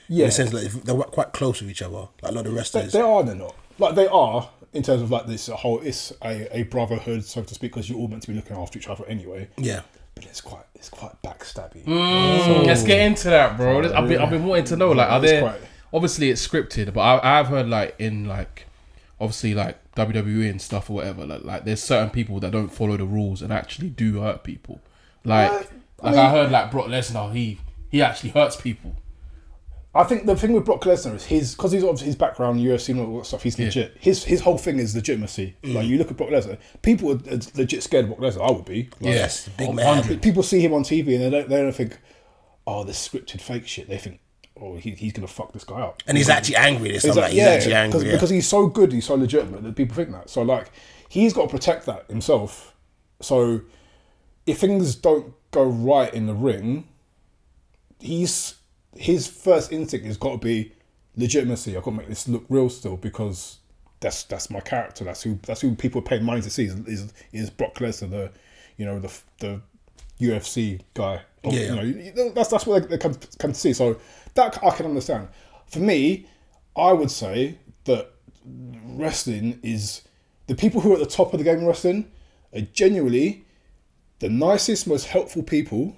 In the sense that they're quite close with each other. Like a lot of wrestlers. They are, they're not. Like they are in terms of like this whole. It's a brotherhood, so to speak, because you're all meant to be looking after each other anyway. Yeah. But it's quite backstabby. Let's get into that, bro. I've been wanting to know, like, are It's there? quite- Obviously, it's scripted, but I've heard like in like, obviously like WWE and stuff or whatever. Like there's certain people that don't follow the rules and actually do hurt people. Like I heard like Brock Lesnar, he actually hurts people. I think the thing with Brock Lesnar is because he's obviously his background, UFC and all that stuff, he's legit. His whole thing is legitimacy. Like you look at Brock Lesnar, people are legit scared of Brock Lesnar. I would be. Like, Yes, big man. People see him on TV and they don't think, oh, this scripted fake shit. They think, oh, he's gonna fuck this guy up. And he's actually angry this time. He's Like, he's actually angry. because he's so good, he's so legitimate that people think that. So like, he's got to protect that himself. So if things don't go right in the ring, his first instinct has got to be legitimacy. I've got to make this look real still because that's my character. That's who people are paying money to see is Brock Lesnar, the UFC guy. Yeah. That's what they come to see. So that I can understand. For me, I would say that wrestling is the people who are at the top of the game of wrestling are genuinely the nicest, most helpful people,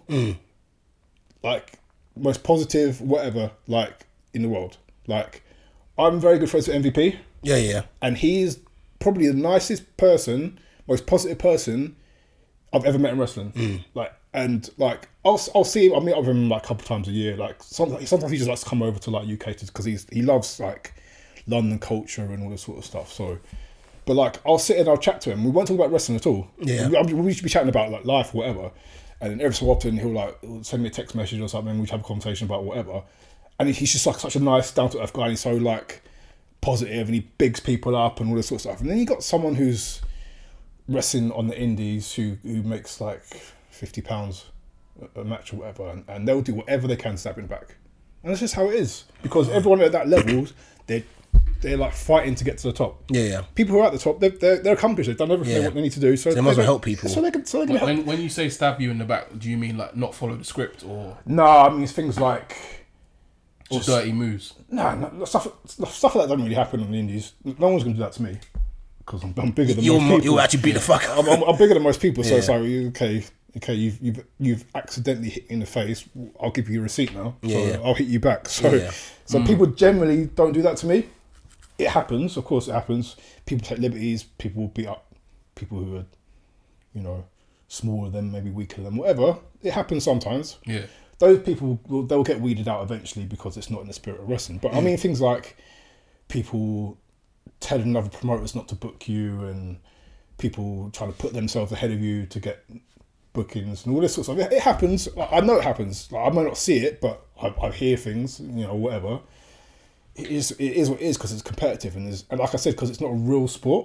like most positive, whatever, like in the world. Like I'm very good friends with MVP. Yeah. And he's probably the nicest person, most positive person I've ever met in wrestling. I'll see him. I meet up with him like a couple of times a year. Like sometimes he just likes to come over to like UK because he loves like London culture and all this sort of stuff. So, but like I'll sit and I'll chat to him. We won't talk about wrestling at all. Yeah. We should be chatting about like life or whatever. And then every so often he'll send me a text message or something. We have a conversation about whatever. And he's just like such a nice, down to earth guy. And he's so like positive and he bigs people up and all this sort of stuff. And then you got someone who's wrestling on the indies who makes like £50 a match or whatever, and they'll do whatever they can to stab in the back. And that's just how it is. Because everyone at that level, they're like fighting to get to the top. Yeah. People who are at the top, they're accomplished. They've done everything what they need to do. So they must help people. So they can help. When you say stab you in the back, do you mean like not follow the script or No, I mean it's things like dirty moves? no stuff like that doesn't really happen on the indies. No one's going to do that to me because I'm bigger than most You'll people. actually beat the fuck up. I'm bigger than most people, so Yeah. it's like okay, you've accidentally hit me in the face. I'll give you a receipt now. Yeah. I'll hit you back. So people generally don't do that to me. It happens, of course, it happens. People take liberties. People beat up people who are, smaller than, maybe weaker than, whatever. It happens sometimes. Yeah. Those people they'll get weeded out eventually because it's not in the spirit of wrestling. But I mean things like people telling other promoters not to book you and people trying to put themselves ahead of you to get bookings and all this sort of stuff. It happens. I know it happens. Like, I might not see it, but I hear things, whatever. It is what it is because it's competitive and like I said, because it's not a real sport.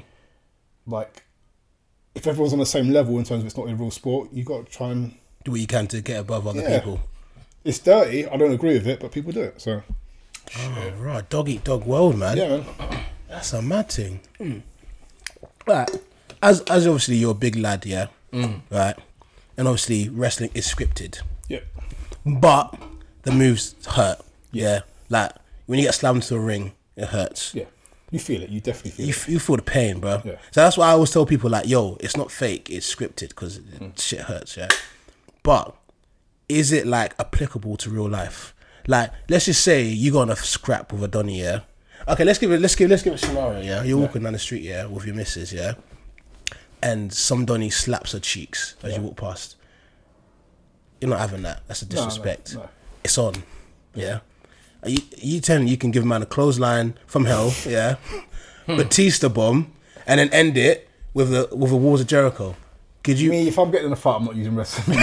Like if everyone's on the same level in terms of it's not a real sport, you got to try and Do what you can to get above other Yeah. people. It's dirty. I don't agree with it, but people do it. So Oh, right, dog eat dog world, man. yeah, man. That's a mad thing. Right. As obviously you're a big lad, yeah. Right. And obviously wrestling is scripted, Yeah. but the moves hurt. Yeah. Like when you get slammed to a ring, it hurts. Yeah. You feel it. You definitely feel it. You feel the pain, bro. Yeah. So that's why I always tell people like, yo, it's not fake, it's scripted because shit hurts, yeah. But is it like applicable to real life? Like, let's just say you got on a scrap with a Donny, yeah. Okay, let's give it a scenario, yeah. You're walking down the street, yeah, with your missus, yeah, and some Donny slaps her cheeks as you walk past. You're not having that. That's a disrespect. No. It's on, yeah. You telling you can give a man a clothesline from hell, yeah, Batista bomb, and then end it with a Walls of Jericho. Could you? Me, if I'm getting in a fight, I'm not using wrestling.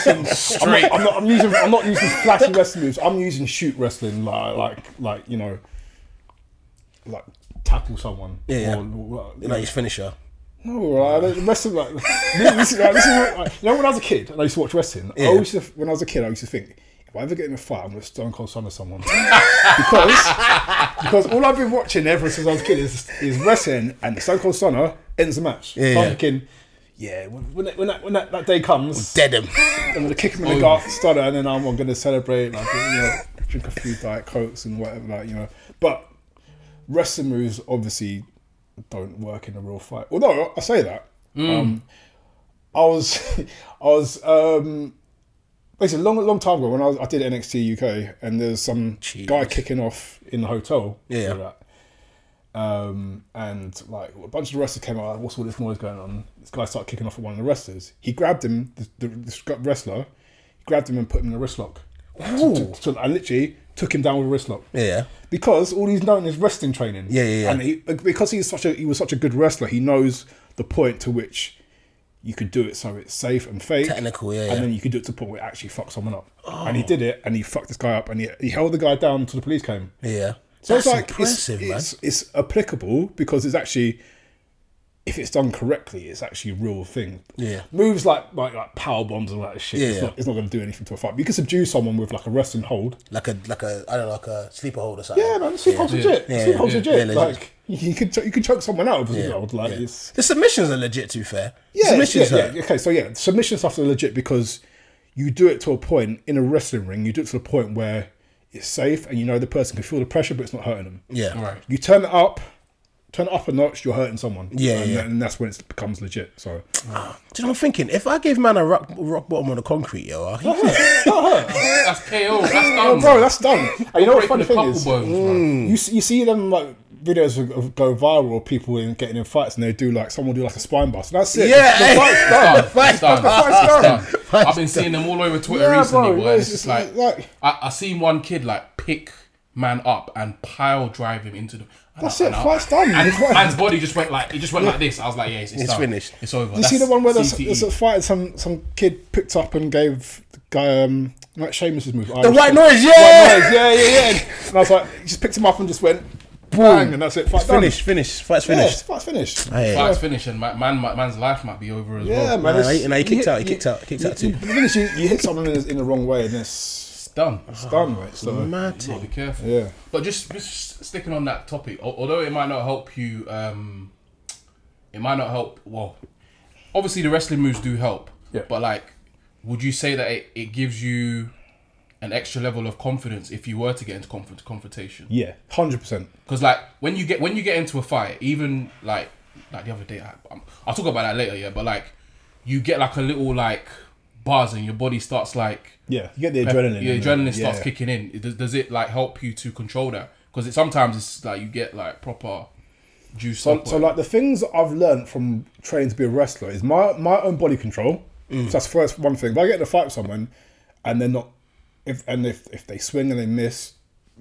I'm not using flashy wrestling moves. I'm using shoot wrestling, like tackle someone. Yeah. Or, Like his finisher. No, wrestling like this is like, when I was a kid and I used to watch wrestling. Yeah. When I was a kid, I used to think, if I ever get in a fight, I'm going to Stone Cold Stunner someone because all I've been watching ever since I was a kid is wrestling, and Stone Cold Stunner ends the match. Yeah, so I'm yeah. thinking, yeah, when that day comes, Dead him. I'm going to kick him in the gut, stunner, and then I'm going to celebrate. Like, drink a few Diet Cokes and whatever, like, you know. But wrestling moves obviously don't work in a real fight. Although I say that, I was basically a long time ago when I did NXT UK, and there's some guy kicking off in the hotel. Yeah. For that. And like a bunch of the wrestlers came out, like, what's all this noise going on? This guy started kicking off at one of the wrestlers. He grabbed him, this wrestler, he grabbed him and put him in a wrist lock. And literally took him down with a wrist lock. Yeah. Because all he's known is wrestling training. Yeah. And because he was such a good wrestler, he knows the point to which you could do it so it's safe and fake. Technical, yeah. And then you could do it to the point where it actually fucks someone up. And he did it, and he fucked this guy up, and he held the guy down until the police came. Yeah. So That's it's like impressive, man. it's applicable because it's actually, if it's done correctly, it's actually a real thing. Yeah. Moves like power bombs and all that shit. Yeah. It's not going to do anything to a fight. But you can subdue someone with like a wrestling hold. Like a I don't know, like a sleeper hold or something. Yeah, man, sleep hold's legit. Yeah. Sleep hold's legit. legit. Like you can choke someone out with a sleep hold. Like it's The submissions are legit, to be fair. yeah, Submissions yeah. hurt. Okay, so yeah, submission stuff are legit because you do it to a point in a wrestling ring. You do it to the point where it's safe, and you know the person can feel the pressure, but it's not hurting them. Yeah. Right. You turn it up a notch, you're hurting someone. Yeah, and, yeah. and that's when it becomes legit. So Do you know what I'm thinking? If I gave man a rock bottom on the concrete, yo, I think That's KO. That's done. oh, bro, that's done. And you know what the funny Breaking a thing couple is? bones, bro. You see them like videos of go viral of people getting in fights, and they do like someone will do like a spine bust. That's it. Yeah, the fight's done. It's done. fight's It's done. I've been seeing them all over Twitter Yeah, recently, bro, boy. it's It's just just like I seen one kid like pick man up and pile drive him into the. That's it. Fight's done. And man's body just went like like this. I was like, yeah, it's It's done. finished. It's over. You see the one where there's CTE. a fight, some kid picked up and gave the guy like Sheamus's move. the white noise, White yeah. noise, yeah. And I was like, he just picked him up and just went bang, and that's it. Fight's done. Finish. Fight's Yeah, finished. fight's finished. Hey. Fight's finished and man's life might be over as Yeah, well. man. it's- And he kicked you out. hit- He kicked out too. The thing is, you hit someone in the wrong way, and it's It's done. done, right? So Mad You've got to be thing. careful. yeah, But just sticking on that topic, although it might not help you, it might not help. Well, obviously the wrestling moves do help. Yeah. But like, would you say that it gives you an extra level of confidence if you were to get into confrontation? yeah, 100%. Because like when you get into a fight, even like the other day, I'll talk about that later. Yeah, but like you get like a little like buzz and your body starts like. Yeah, you get the adrenaline. Your and adrenaline yeah. starts kicking in. Does it like help you to control that? Because sometimes it's like you get like proper juice. So like the things that I've learned from training to be a wrestler is my own body control. So that's the first one thing. If I get in a fight with someone and they're not, if they swing and they miss,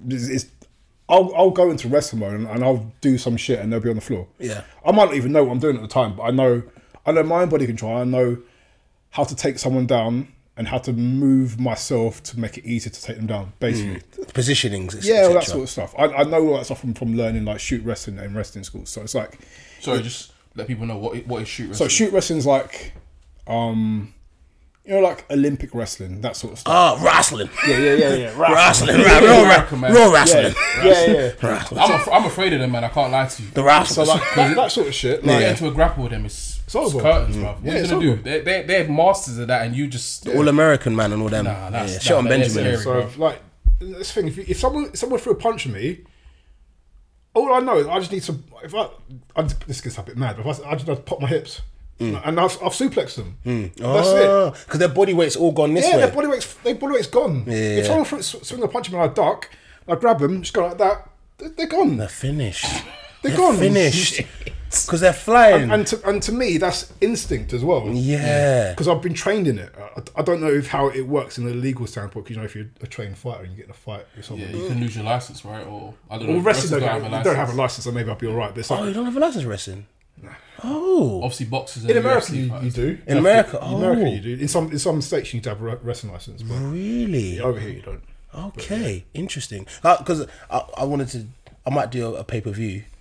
I'll go into wrestling mode and I'll do some shit and they'll be on the floor. Yeah. I might not even know what I'm doing at the time, but I know my own body control. I know how to take someone down and how to move myself to make it easier to take them down, basically. Positionings. Yeah, all that etc. sort of stuff. I know all that stuff from learning like shoot wrestling in wrestling schools. So it's like, Sorry, just let people know what is shoot so wrestling. shoot wrestling's like, like Olympic wrestling, that sort of stuff. Oh, wrestling. Yeah. Wrestling. American, man. Raw wrestling. Yeah. I'm afraid of them, man. I can't lie to you. The So wrestling. like that sort of shit. You Like, get into a grapple with them, it's over. curtains, bro. What Yeah, are you it's gonna do? over. They're masters of that, and you just All American man and all them. Nah, that's- yeah. Shit on nah, Benjamin. that's so like this thing, if someone threw a punch at me, all I know is I just need to. This gets a bit mad, but I just pop my hips and I've suplexed them. That's it. Because their body weight's all gone this Yeah, way. their body weight's gone. Yeah. If someone swing a punch at me and I duck, I grab them, just go like that, they're gone. They're finished. They're gone. Finished. Because they're flying. And to me, that's instinct as well. yeah. Because I've been trained in it. I don't know how it works in a legal standpoint. Because if you're a trained fighter and you get in a fight with someone, you can lose your license, right? Or I don't know. well, wrestling wrestlers don't have a license, so maybe I'll be all right. But it's like, Oh, you don't have a license for wrestling? Oh. Obviously, boxers in and America, UFC you fighters. do. In America? In America, Oh. you do. In some states, you need to have a wrestling license, but Really? over here, you don't. Okay. Interesting. Because I wanted to... I might do a pay-per-view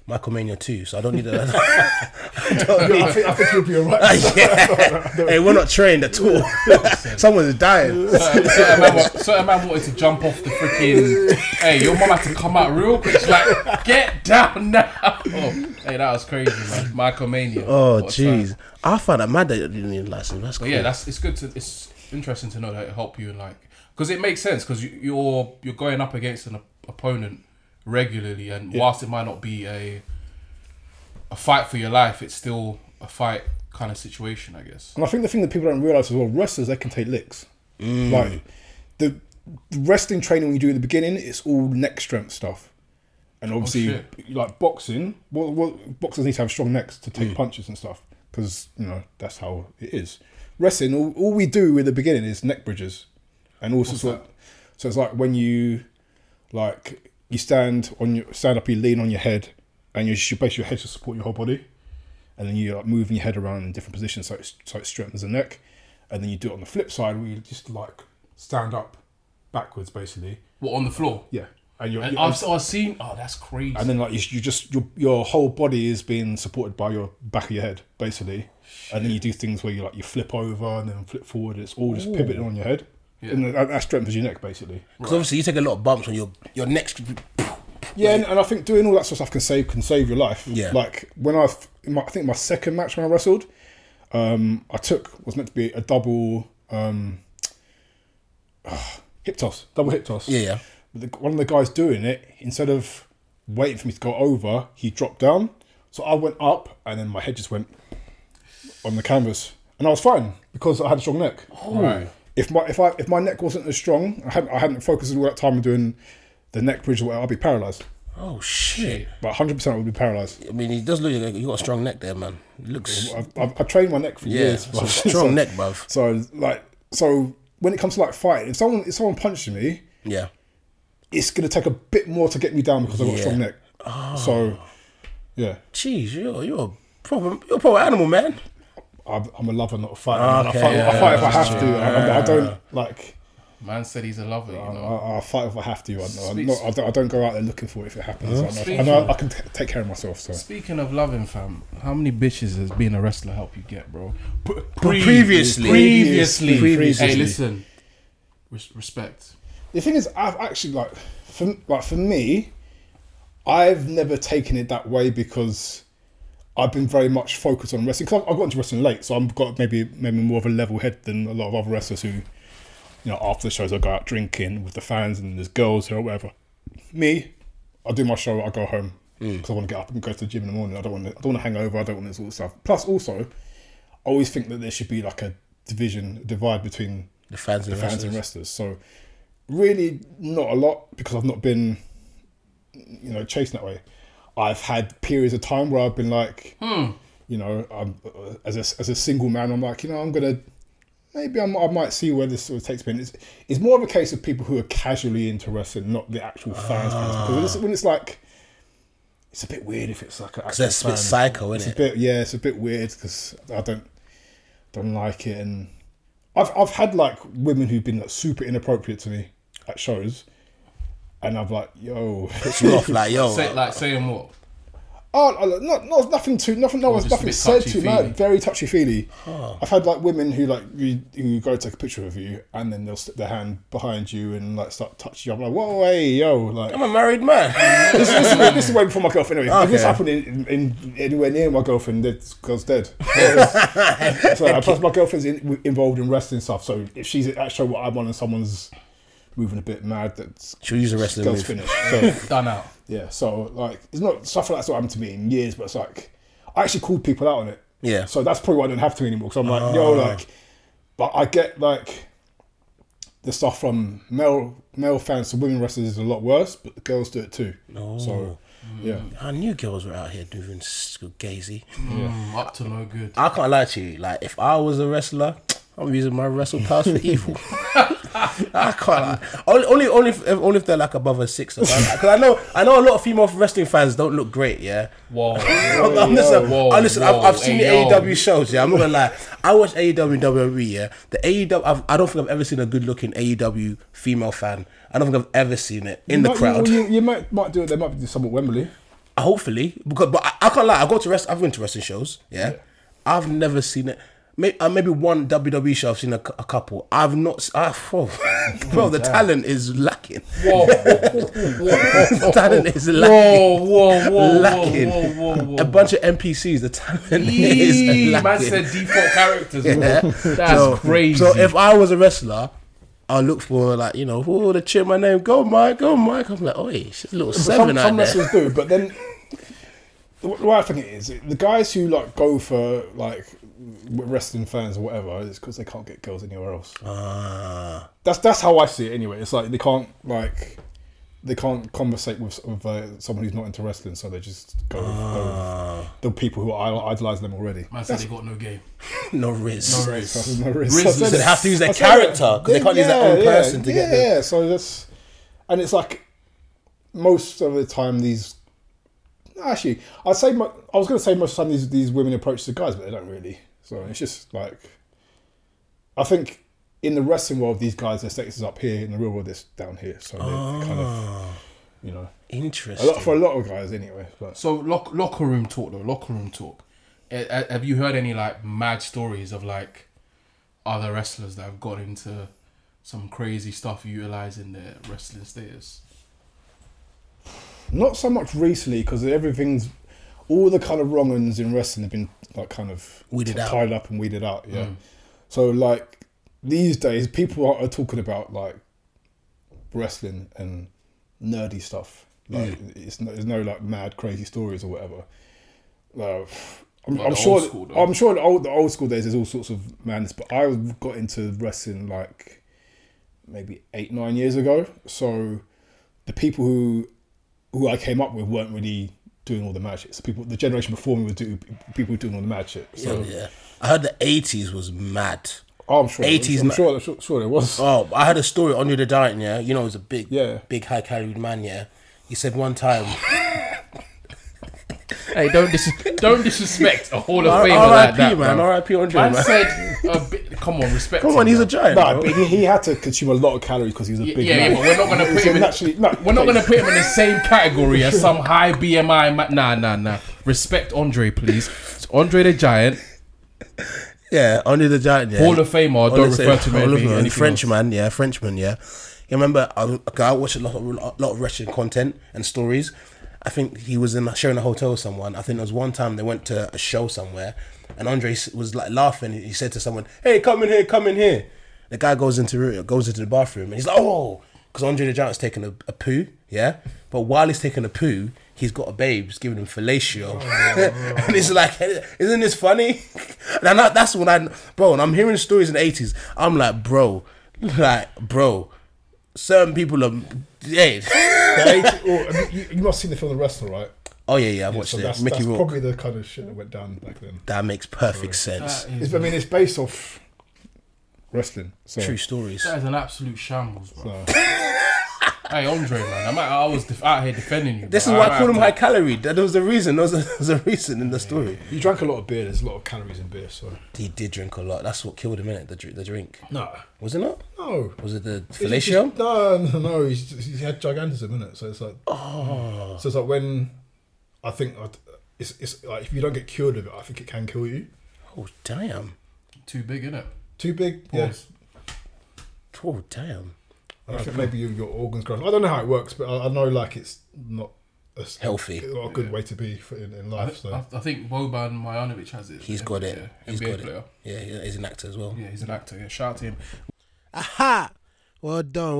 Michael Mania 2, so I don't need a. I think you'll be alright. Hey, we're not trained at all. Someone's dying. Certain man wanted to jump off the freaking. Hey, your mum had to come out real quick. She's like, get down now. Oh, hey, that was crazy, man. Michael Mania. Oh, What a jeez. time. I found that mad that you didn't need a license. That's cool. But yeah, it's good to. It's interesting to know that it help you, like, because it makes sense because you're going up against an opponent regularly, and whilst it might not be a fight for your life, it's still a fight kind of situation, I guess. And I think the thing that people don't realise as well, wrestlers, they can take licks. Like, the wrestling training when you do in the beginning, it's all neck strength stuff. And obviously, like boxing, what boxers need to have strong necks to take punches and stuff. Because, you know, that's how it is. Wrestling, all we do in the beginning is neck bridges. And also, so it's like when you, like, you stand up, you lean on your head, and you base your head to support your whole body, and then you're like moving your head around in different positions so it strengthens the neck, and then you do it on the flip side where you just like stand up backwards basically. What, on the floor? Yeah, and I've seen. Oh, that's crazy. and then like you just your whole body is being supported by your back of your head basically, and then you do things where you flip over and then flip forward. It's all just pivoting on your head. Yeah. And that strengthens your neck basically. Because obviously you take a lot of bumps on your neck's. Yeah, and I think doing all that sort of stuff can save your life. Yeah. Like when I think my second match when I wrestled, was meant to be a double hip toss, double hip toss. Yeah. But one of the guys doing it, instead of waiting for me to go over, he dropped down. So I went up, and then my head just went on the canvas, and I was fine because I had a strong neck. Right. If my neck wasn't as strong, I hadn't focused all that time on doing the neck bridge or whatever, I'd be paralysed. Oh shit! But 100% I would be paralysed. I mean, he does look like you got a strong neck there, man. It looks. I trained my neck for years. it's a bruv. strong neck, bruv. So when it comes to like fighting, if someone punches me, Yeah. it's gonna take a bit more to get me down because I've got a strong neck. So yeah, Jeez, you're a proper animal, man. I'm a lover, not a fighter. Okay, I fight if I have true. to. I don't like. Man said he's a lover, you know. I'll fight if I have to. I don't go out there looking for it if it happens. I know I can take care of myself. So Speaking of loving, fam, how many bitches has being a wrestler helped you get, bro? Previously. Hey, listen. Respect. the thing is, I've actually for me, I've never taken it that way because I've been very much focused on wrestling. Because I got into wrestling late, so I've got maybe more of a level head than a lot of other wrestlers who, you know, after the shows I go out drinking with the fans and there's girls or whatever. Me, I do my show, I go home because I want to get up and go to the gym in the morning. I don't want to hang over. I don't want this all stuff. Plus, also, I always think that there should be like a divide between The fans and wrestlers. So really, not a lot because I've not been, you know, chasing that way. I've had periods of time where I've been like, you know, as a single man, I'm like, you know, I might see where this sort of takes me. And it's more of a case of people who are casually into wrestling, not the actual fans. Because when it's like, it's a bit weird if it's like an actual that's a bit psycho, isn't it? It's a bit weird because I don't like it. And I've had like women who've been like super inappropriate to me at shows, and I'm like, yo, Puts you off, like, yo. Saying what? Oh, nothing said to me. Like, very touchy feely. I've had like women who who go to take a picture of you and then they'll stick their hand behind you and like start touching you. I'm like, whoa, hey, yo, like I'm a married man. this is way before my girlfriend. Anyway, if this Okay. happened in anywhere near my girlfriend, the girl's dead. So plus my girlfriend's involved in wrestling stuff. So if she's at that show what I'm on and someone's moving a bit mad, that's She'll use a wrestling girl's move. finished. So. Done out. Yeah, so like it's not stuff like that's not happened to me in years, but it's like I actually called people out on it. Yeah. So that's probably why I don't have to anymore. Because I'm like, yo, like, but I get like the stuff from male fans to women wrestlers is a lot worse, but the girls do it too. So yeah, I knew girls were out here doing gazy. Up to no good. I can't lie to you. Like, if I was a wrestler, I'm using my wrestle powers for evil. I can't. Only if they're like above a 6. Because I know a lot of female wrestling fans don't look great. Yeah. Whoa. Listen, I've seen the AEW shows. Yeah, I'm not gonna lie. I watch AEW and WWE. Yeah, the AEW. I don't think I've ever seen a good-looking AEW female fan. I don't think I've ever seen it in the crowd. You might do it. They might do some at Wembley. Hopefully, because but I can't lie. I've been to wrestling shows. Yeah, I've never seen it. Maybe one WWE show. I've seen a couple. I've not. Bro, the talent is lacking. Whoa, The talent is lacking. Lacking. whoa. A bunch of NPCs. The talent is lacking. Man said default characters. Yeah. That's crazy. So if I was a wrestler, I'll look for like the cheer my name. Go Mike. I'm like, oh, she's a little seven out Some there. wrestlers do, but then the way I think it is, the guys who like go for like wrestling fans or whatever, it's because they can't get girls anywhere else. That's how I see it anyway. It's like they can't conversate with someone who's not into wrestling, so they just go with the people who idolize them already. Man said they got no game. No risk. No Riz. risk. So they have to use their character because they can't use their own person to get them. Yeah, so that's, and it's like most of the time these. Actually, I was going to say most of the time these women approach the guys, but they don't really. So it's just like, I think in the wrestling world, these guys, their status is up here. In the real world, it's down here. So they kind of, Interesting. for a lot of guys anyway. But So locker room talk though. Locker room talk. Have you heard any like mad stories of like other wrestlers that have got into some crazy stuff utilizing their wrestling status? not so much recently because all the kind of wrong uns in wrestling have been like kind of Weeded out. tied up and weeded out. Yeah. So like these days, people are talking about like wrestling and nerdy stuff. Like there's no like mad crazy stories or whatever. I'm sure the old school days there's all sorts of madness, but I got into wrestling like maybe 8-9 years ago. So the people who I came up with weren't really doing all the mad shit. So the generation before me was people doing all the mad shit. So Yeah. I heard the 80s was mad. oh, I'm sure 80s I'm sure it was. Oh, I had a story, Andre the Giant, yeah? You know, he was a big high calorie man, yeah? He said one time... Hey, don't disrespect a Hall of Famer R.I.P. like that, man, bro. R.I.P. Andre, Man man. said, come on, respect Come him, on, he's bro. a giant, No, bro. but he had to consume a lot of calories because he was a big Yeah, man. but we're not gonna put So him in. naturally- We're not gonna put him in the same category as some high BMI. Nah. Respect Andre, please. It's Andre the Giant, Yeah, Andre the Giant, yeah. Hall of Famer. Don't refer to him as Frenchman, yeah. You remember, I watched a lot of wrestling content and stories. I think he was sharing a hotel with someone. I think there was one time they went to a show somewhere, and Andre was like laughing. He said to someone, "Hey, come in here." The guy goes into the bathroom, and he's like, "Oh," because Andre the Giant's taking a poo, yeah. But while he's taking a poo, he's got a babe who's giving him fellatio, and he's like, "Isn't this funny?" And that's when and I'm hearing stories in the 80s. I'm like, bro, certain people are, hey. You must have seen the film The Wrestler, right? Oh yeah, I've watched So it. that's Mickey Rourke. probably the kind of shit that went down back then. That makes perfect sense. It's based off wrestling. So, True stories. That is an absolute shambles, bro. so. Hey, Andre, man, I was out here defending you. This is bro. why I call him high calorie. There was a reason. There was a reason in the story. You drank a lot of beer. There's a lot of calories in beer. So He did drink a lot. That's what killed him, innit? The drink. no, Was it not? no. Was it the It's fellatio? just- No. He had gigantism in it. So it's like, so it's like when I think it's like if you don't get cured of it, I think it can kill you. Oh damn. Too big, innit? Too big, yeah. Oh damn. I think maybe your organs grow. I don't know how it works, but I know like it's not Healthy. Not a good way to be in life. So I think Boban Marjanovic has it. He's got it. Yeah, He's NBA got player. it. Yeah, he's an actor as well. Yeah, he's an actor. Yeah, shout out to him. Aha! Well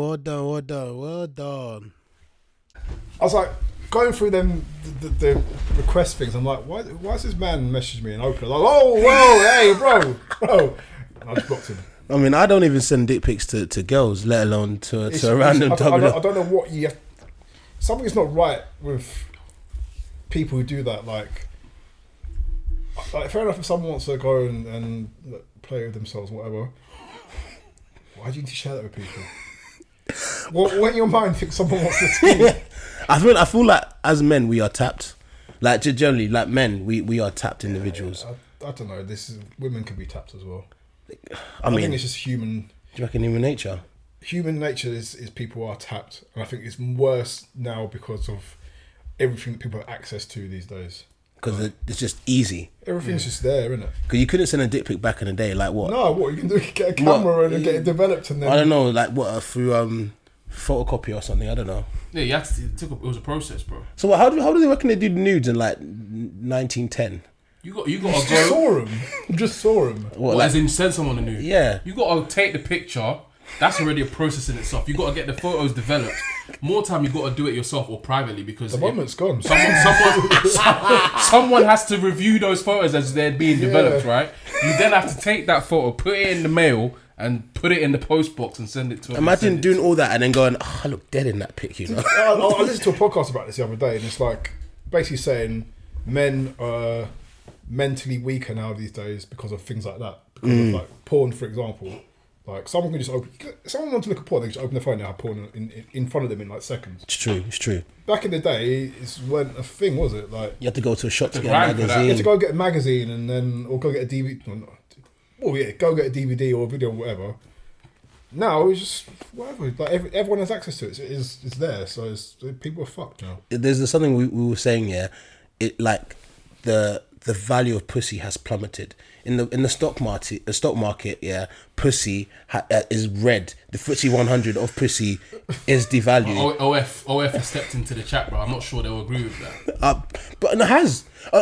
done. I was like going through them the request things. I'm like, why has this man messaged me and opened? I'm like, oh, whoa, hey, bro, and I just blocked him. I mean, I don't even send dick pics to girls, let alone to a random I dog. don't know what you have. Something's not right with people who do that. Like fair enough if someone wants to go and play with themselves, whatever. Why do you need to share that with people? What in your mind think someone wants to see? I feel like as men we are tapped. Like generally, like men, we are tapped individuals. I don't know. Women can be tapped as well. I think mean, it's just human. do you reckon human nature? Human nature is people are tapped, and I think it's worse now because of everything that people have access to these days. Because it's just easy. Everything's just there, isn't it? Because you couldn't send a dick pic back in the day. Like what? No, what you can do? You get a camera and get it developed, and then I don't know. Like what through photocopy or something. I don't know. Yeah, you had to, it was a process, bro. So how do they reckon they do the nudes in like 1910? You got to just go. saw him. Just saw him. What, as in send someone a nude? Yeah. You got to take the picture. That's already a process in itself. You got to get the photos developed. More time, you got to do it yourself or privately because The moment's gone. someone has to review those photos as they're being developed, right? You then have to take that photo, put it in the mail, and put it in the post box and send it to them. Imagine doing all that and then going, oh, I look dead in that pic, you know? I listened to a podcast about this the other day, and it's like basically saying men are mentally weaker now these days because of things like that. Because of like porn, for example. Like someone can just open. If someone wants to look at porn, they can just open their phone and have porn in front of them in like seconds. It's true. Back in the day, it wasn't a thing, was it? Like You had to go to a shop to get a grind for that. you had to magazine. go get a magazine and then, or go get a DVD. Go get a DVD or a video or whatever. Now it's just whatever. Like everyone has access to it. It's there. So people are fucked now. There's something we were saying, yeah. It like the value of pussy has plummeted in the stock market. Yeah, pussy is red. The FTSE 100 of pussy is devalued. OF has stepped into the chat, bro. I'm not sure they'll agree with that. But it has.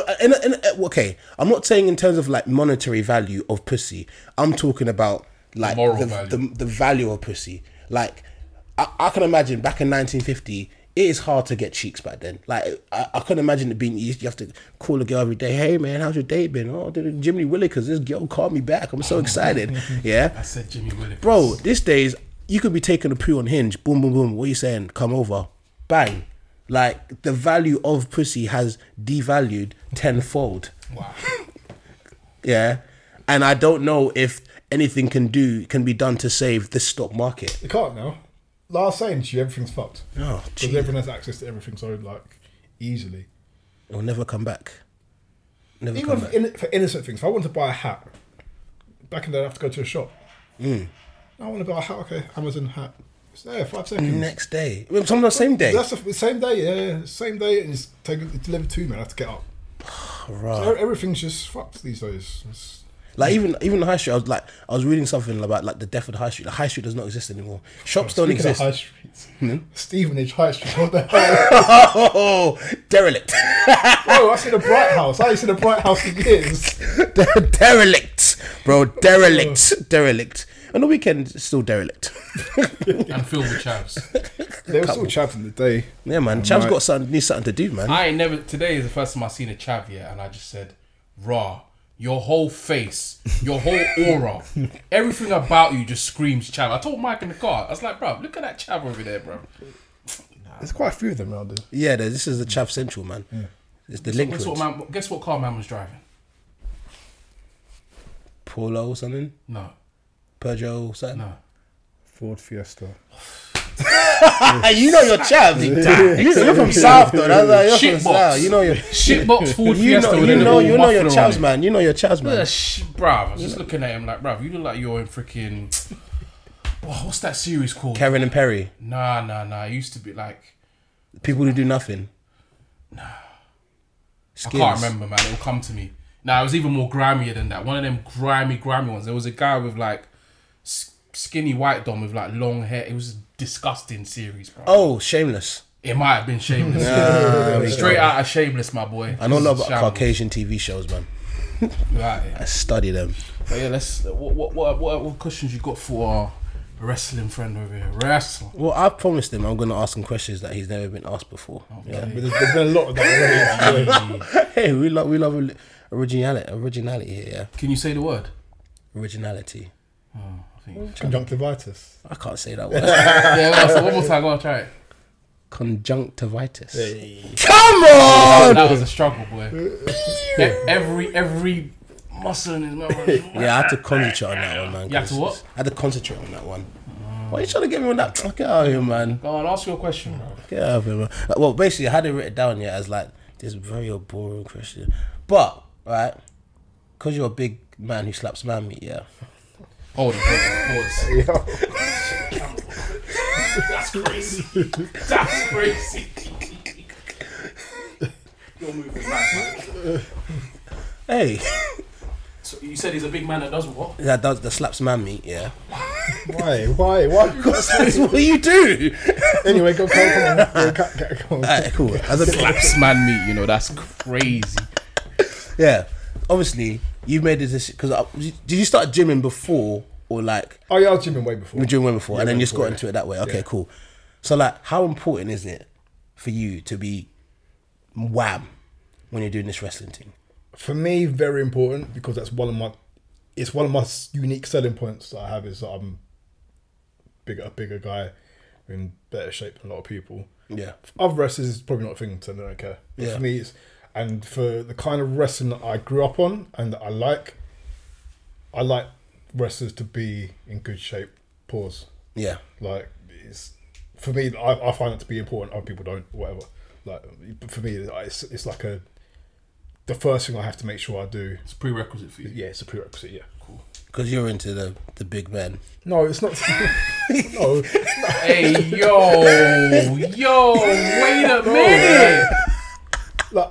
Okay, I'm not saying in terms of like monetary value of pussy. I'm talking about like Moral the value. the value of pussy. Like I can imagine back in 1950. It is hard to get cheeks back then. Like I couldn't imagine it being. You have to call a girl every day. Hey man, how's your day been? Oh, did Jimmy Willikers, this girl called me back. I'm so excited. Yeah, I said Jimmy Willikers. bro. These days you could be taking a poo on Hinge. Boom, boom, boom. What are you saying? Come over. Bang. Like the value of pussy has devalued tenfold. Wow. Yeah, and I don't know if anything can be done to save this stock market. You can't now. Like I was saying to you, everything's fucked. Oh, Because gee. everyone has access to everything so like easily. It'll never come back. Never Even come back. for innocent things. If I want to buy a hat, back in the day I have to go to a shop. I want to buy a hat. Okay, Amazon hat. It's there, 5 seconds. Next day, sometimes same day. That's the same day. Yeah, same day, and it's delivered to me. I have to get up. Right. So everyththing's just fucked these days. Like even the high street, I was reading something about like the death of the high street. The high street does not exist anymore. Shops don't Speaking of exist. high streets, Stevenage High Street. What the hell? Oh, derelict, Bro, I seen a Bright House. I ain't seen a Bright House in years. derelict, bro, derelict. On the weekend, it's still derelict. And filled with chavs. They were still chatting the day. Yeah, man. Chav's got something. Needs something to do, man. I ain't never. Today is the first time I seen a chav yet, and I just said, "Raw, your whole face, your whole aura, everything about you just screams chav." I told Mike in the car, I was like, "Bro, look at that chav over there, bro." There's quite a few of them around there. Yeah, this is the Chav Central, man. It's the link. Guess what car man was driving? Polo or something. No, Peugeot or something. no. Ford Fiesta. You know your Chav. You're from South though. That's like, you're from Shitbox. South. You know your Shitbox Ford You Fiesta. know, with you a know, little you know your muffler on Chavs, it. man. You know your Chavs, man. Bruv, I was just looking at him like, bruv, you look like you're in freaking. What's that series called? Kevin and Perry. Nah. It used to be like. People who do nothing. I Skins. can't remember, man. It'll come to me. Nah, it was even more grimier than that. One of them grimy ones. There was a guy with like skinny white dom with like long hair. It was a disgusting series, bro. Oh, Shameless. It might have been Shameless. Straight out of Shameless, my boy. I know a lot about Shambles. Caucasian TV shows, man. Right. I study them. But yeah, let's. What questions you got for our wrestling friend over here? Wrestle. Well, I promised him I'm going to ask him questions that he's never been asked before. Yeah. But there's been a lot of that already. Hey, we love originality here. Yeah, Can you say the word? originality. I think. Conjunctivitis. I can't say that word. Yeah, so one more time. Go on, try it. Conjunctivitis. Come on! That was a struggle, boy. every muscle in his mouth. Yeah, I had to concentrate on that one, man. You had to what? I had to concentrate on that one. Why are you trying to get me on that? Get out of here, man. Go on, ask your question, bro. Get out of here, man. Well, basically, I had it written down here as like this very boring question. But, right, because you're a big man who slaps man meat, yeah. Hold on, pause. That's crazy. That's crazy. You're moving back, man. Hey, So you said he's a big man that does what? that slaps man meat. Yeah, Why? that's what you do. Anyway, come on. Yeah, come on. Alright, cool. As a Slaps man meat, you know, that's crazy. yeah, obviously you've made this decision because did you start gymming before or like Oh yeah, I was gymming way before. you were gymming way before Yeah, and then way you just got before, into it that way? Okay, Yeah. cool. So like, how important is it for you to be wham when you're doing this wrestling thing? For me, very important because that's one of my unique selling points that I have is that I'm a bigger guy in better shape than a lot of people. Yeah, For other wrestlers, it's probably not a thing, so they don't care. But Yeah. for me, and for the kind of wrestling that I grew up on and that I like wrestlers to be in good shape. Pause. yeah, Like, it's for me, I find it to be important. Other people don't, whatever. Like, but for me, it's like the first thing I have to make sure I do. It's a prerequisite for you. Yeah, it's a prerequisite. Yeah. because you're into the big men. No, it's not. No. Hey, yo, wait a minute. Like,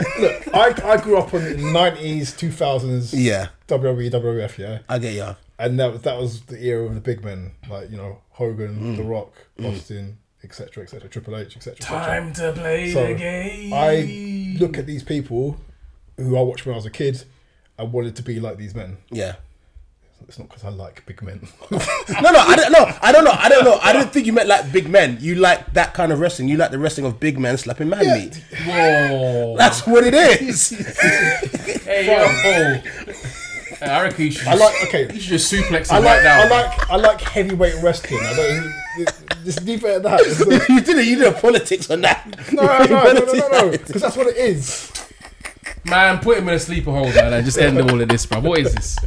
I grew up in the 90s, 2000s. Yeah, WWE, WWF. Yeah. I get ya. And that was the era of the big men, like, you know, Hogan, The Rock, Austin, etc., Triple H, etc. Time to play So, the game. I look at these people who I watched when I was a kid and wanted to be like these men. Yeah. It's not because I like big men. No, I don't know. I didn't think you meant like big men. You like that kind of wrestling. You like the wrestling of big men slapping man meat. Whoa. That's what it is. Hey, yo. I reckon you should you should just suplex him right now. I like heavyweight wrestling. I don't. Just leave it at that. You did a politics on that. No, because that's what it is. Man, put him in a sleeper hold, man, and just end all of this, bro. What is this?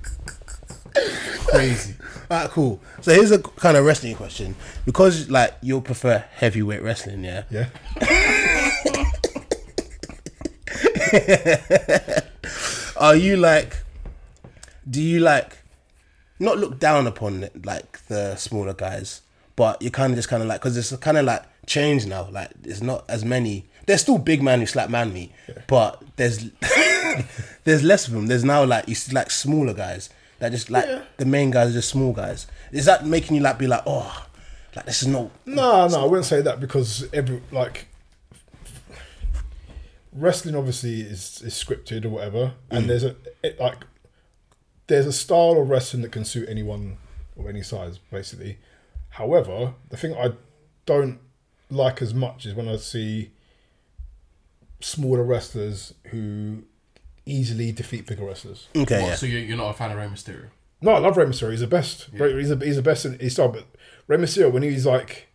Crazy. Alright, cool. So here's a kind of wrestling question. Because like you'll prefer heavyweight wrestling, yeah? Yeah. Do you like not look down upon it, like the smaller guys, but you kind of like, because it's kind of like changed now. Like there's not as many. There's still big man who slap man meat, but there's there's less of them. There's now like you see like smaller guys that just like the main guys are just small guys. Is that making you like be like, oh, like this is no? No, I wouldn't say that because wrestling obviously is scripted or whatever, and there's a style of wrestling that can suit anyone of any size, basically. However, the thing I don't like as much is when I see smaller wrestlers who easily defeat bigger wrestlers. Okay, What, yeah. so you're not a fan of Rey Mysterio? No, I love Rey Mysterio. He's the best. He's the best in his style. But Rey Mysterio, when he's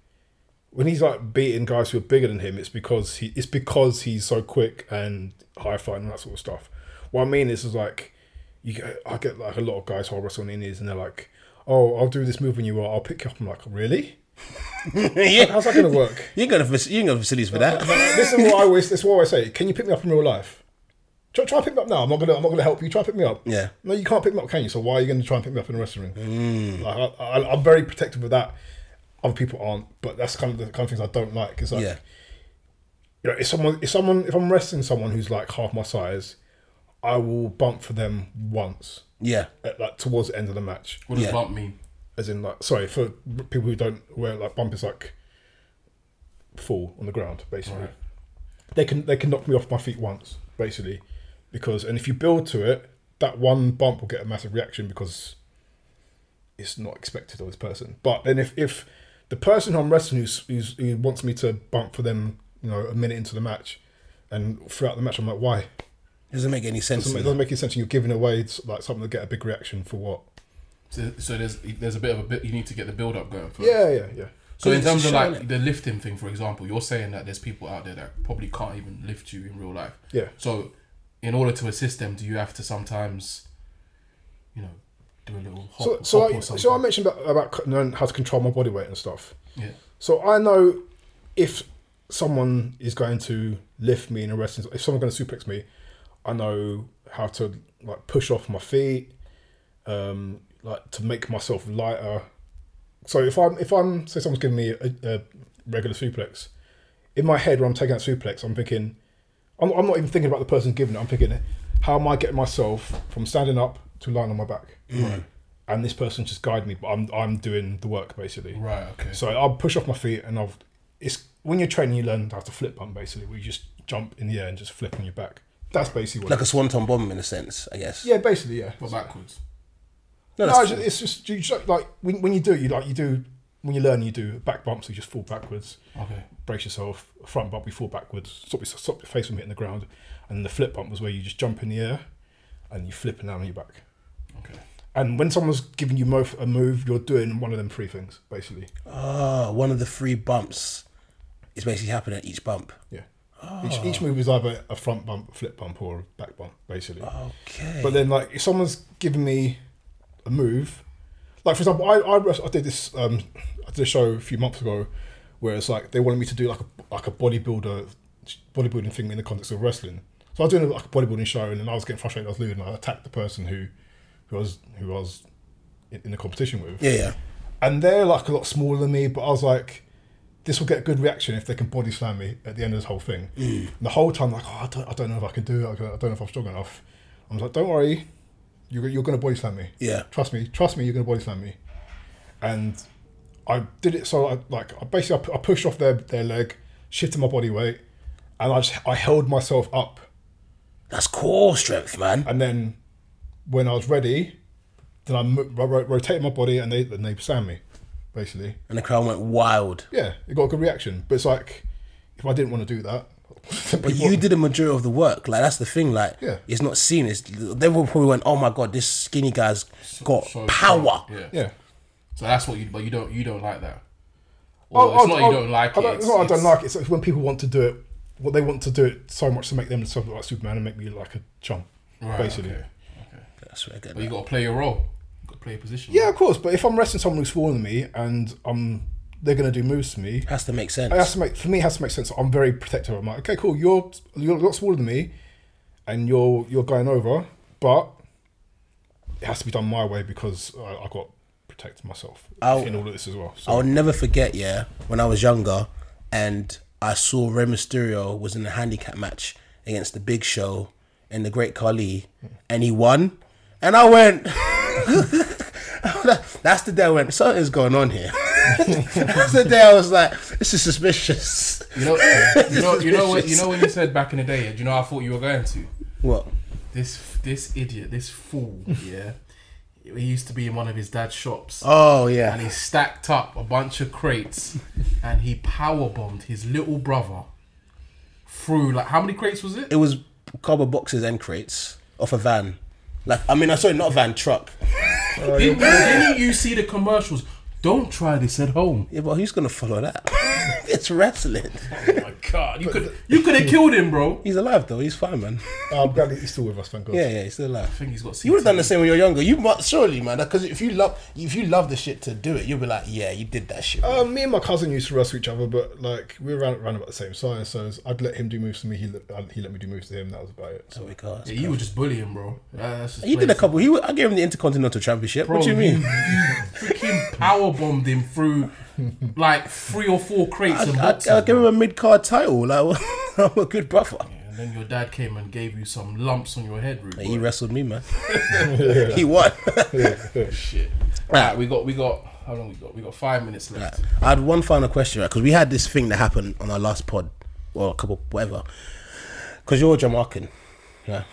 beating guys who are bigger than him, it's because he's so quick and high flying and that sort of stuff. What I mean is like I get like a lot of guys who I wrestle on indies and they're like, "Oh, I'll do this move when I'll pick you up." I'm like, "Really? Yeah. How's that going to work?" You ain't got the facilities for that. This is what I always say. Can you pick me up in real life? Try and pick me up now. I'm not gonna help you. Try and pick me up. Yeah. No, you can't pick me up, can you? So why are you going to try and pick me up in a wrestling ring? Like, I'm very protective of that. Other people aren't, but that's kind of the kind of things I don't like. It's like, you know, if I'm wrestling someone who's like half my size, I will bump for them once. Yeah. Like towards the end of the match. What does Yeah. bump mean? As in, like, sorry, for people who don't wear, like, bump is like fall on the ground, basically. Right. They can knock me off my feet once, basically, and if you build to it, that one bump will get a massive reaction because it's not expected of this person. But then if the person who I'm wrestling who wants me to bump for them, you know, a minute into the match, and throughout the match I'm like, why? Doesn't make any sense. It doesn't make any sense. And you're giving away like something to get a big reaction for what? So there's a bit of you need to get the build up going first. Yeah. So in It's terms of showing like it. the lifting thing, for example, you're saying that there's people out there that probably can't even lift you in real life. Yeah. So in order to assist them, do you have to sometimes, you know, do a little hop, So hop or something? I mentioned about knowing how to control my body weight and stuff. Yeah. So I know if someone is going to lift me in a wrestling, if someone's going to suplex me, I know how to like push off my feet, like to make myself lighter. So if I'm say someone's giving me a regular suplex, in my head when I'm taking that suplex, I'm thinking, I'm not even thinking about the person giving it. I'm thinking, how am I getting myself from standing up to lying on my back? Right. And this person just guide me, but I'm doing the work basically. Right. Okay. So I'll push off my feet, and it's when you're training, you learn how to flip bump basically, where you just jump in the air and just flip on your back. That's basically what Like a swanton bomb in a sense, I guess. Yeah, basically, yeah. But backwards. No, it's just you just, like when you do when you learn, you do back bumps, you just fall backwards. Okay. Brace yourself. Front bump, you fall backwards. Stop your face from hitting the ground. And then the flip bump was where you just jump in the air and you flip down on your back. Okay. And when someone's giving you a move, you're doing one of them three things, basically. Oh, one of the 3 bumps is basically happening at each bump. Yeah. Each move is either a front bump, a flip bump, or a back bump, basically. Okay. But then, like, if someone's giving me a move, like for example, I did this. I did a show a few months ago where it's like they wanted me to do like a bodybuilding thing in the context of wrestling. So I was doing like a bodybuilding show, and then I was getting frustrated. I was losing. I attacked the person who I was in the competition with. Yeah. And they're like a lot smaller than me, but I was like, this will get a good reaction if they can body slam me at the end of this whole thing. And the whole time, like, I don't know if I can do it. I don't know if I'm strong enough. I was like, don't worry, you're going to body slam me. Yeah. Trust me, you're going to body slam me. And I did it so I pushed off their leg, shifted my body weight, and I held myself up. That's core strength, man. And then when I was ready, then I rotated my body and they slammed me, basically. And the crowd went wild. Yeah, it got a good reaction. But it's like, if I didn't want to do that... But you did a majority of the work. Like, that's the thing. Like, Yeah. it's not seen. They probably went, oh my God, this skinny guy's got So power. strong. Yeah. Yeah. So that's what you don't like that. Or it's not you don't like it. I don't like it. It's when people want to do it, what they want to do it so much to make them something like Superman and make me like a chump, Right, basically. okay. That's what I get. But you got to play your role. You got to play your position. Yeah, of course. But if I'm wrestling someone who's smaller than me and they're going to do moves to me, Has to make sense. it has to make sense. I'm very protective. I'm like, okay, cool. You're a lot smaller than me, and you're going over, but it has to be done my way because I got to protect myself in all of this as well. So. I'll never forget, when I was younger and I saw Rey Mysterio was in a handicap match against the Big Show and the Great Khali, and he won. And I went, that's the day I went, something's going on here. That's the day I was like, this is suspicious. You know when you said back in the day, do you know what I thought you were going to? What? This idiot, this fool, yeah. He used to be in one of his dad's shops. Oh, yeah. And he stacked up a bunch of crates and he powerbombed his little brother through, like, how many crates was it? It was cardboard boxes and crates off a van. Sorry, not a van, truck. Didn't you see the commercials? Don't try this at home. Yeah, but who's going to follow that? It's wrestling. Oh my God. You could have killed him, bro. He's alive, though. He's fine, man. I'm glad he's still with us, thank God. Yeah, he's still alive. I think he's got CT. You would have done the same when you were younger. You must, surely, man. Because if you love the shit to do it, you'll be like, yeah, you did that shit. Me and my cousin used to wrestle each other, but like we were around about the same size, so I'd let him do moves to me. He let me do moves to him. That was about it. So. Yeah, you were just bullying, bro. You did a couple. I gave him the Intercontinental Championship. Bro, what do you mean? You freaking powerbombed him through like 3 or 4 crates and boxes. I gave him a mid-card title. Like, I'm a good brother. And then your dad came and gave you some lumps on your head, Rude. He wrestled me, man. He won. Shit. Right, we got how long we got? We got 5 minutes left. I had one final question, right? Because we had this thing that happened on our last pod, or a couple, whatever. Because you're Jamaican. Yeah.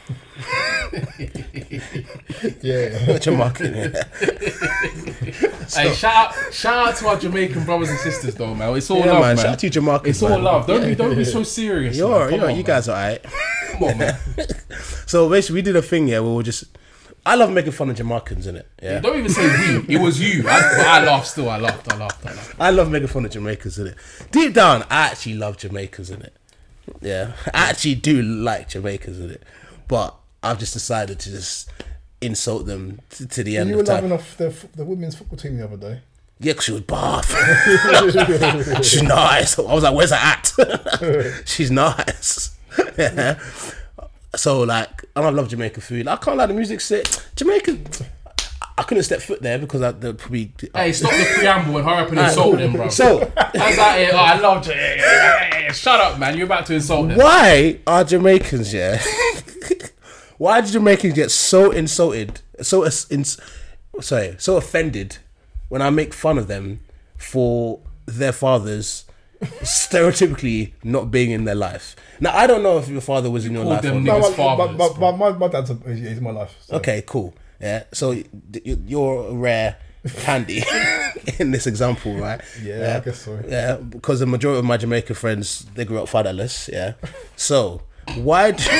Yeah. Jamaican, yeah. Hey, shout out to our Jamaican brothers and sisters, though, man. It's all Yeah, love, man. man. Shout out to you, Jamaican. It's all love. Don't be so serious. You man. guys are alright. Come on, man. So basically, we did a thing, where we were just. I love making fun of Jamaicans, innit? Yeah. Don't even say we. It was you. I laughed still. I laughed. I love making fun of Jamaicans, innit? Deep down, I actually love Jamaicans, innit? Yeah. I actually do like Jamaicans, innit? But I've just decided to just insult them to the end You of were time. loving off the women's football team the other day. Yeah, because she was buff. She's nice. I was like, where's her at? She's nice. Yeah. So, like, and I love Jamaican food. I can't lie, the music's sick. Jamaican, I couldn't step foot there because they'd probably. Hey, stop the preamble and hurry up and insult them, bro. So How's that here? Oh, I love Jamaica. Shut up, man. You're about to insult them. why are Jamaicans? Yeah. Why do Jamaicans get so insulted, so offended when I make fun of them for their fathers stereotypically not being in their life? Now I don't know if your father was in your life. them Or not. niggas fathers, bro. my dad's he's in my life. So. Okay, cool. Yeah, so you're a rare candy in this example, right? Yeah, I guess so. Yeah, because the majority of my Jamaican friends, they grew up fatherless. Yeah, so why do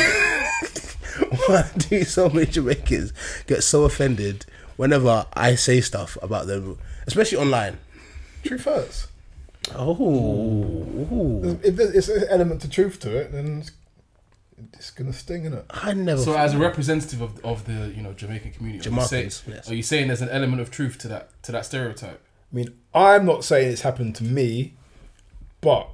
so many Jamaicans get so offended whenever I say stuff about them, especially online? Truth hurts. Oh, If there's an element of truth to it, then it's gonna sting, innit? I never. So, as a representative of the Jamaican community, Jamaicans, yes. are you saying there's an element of truth to that stereotype? I mean, I'm not saying it's happened to me, but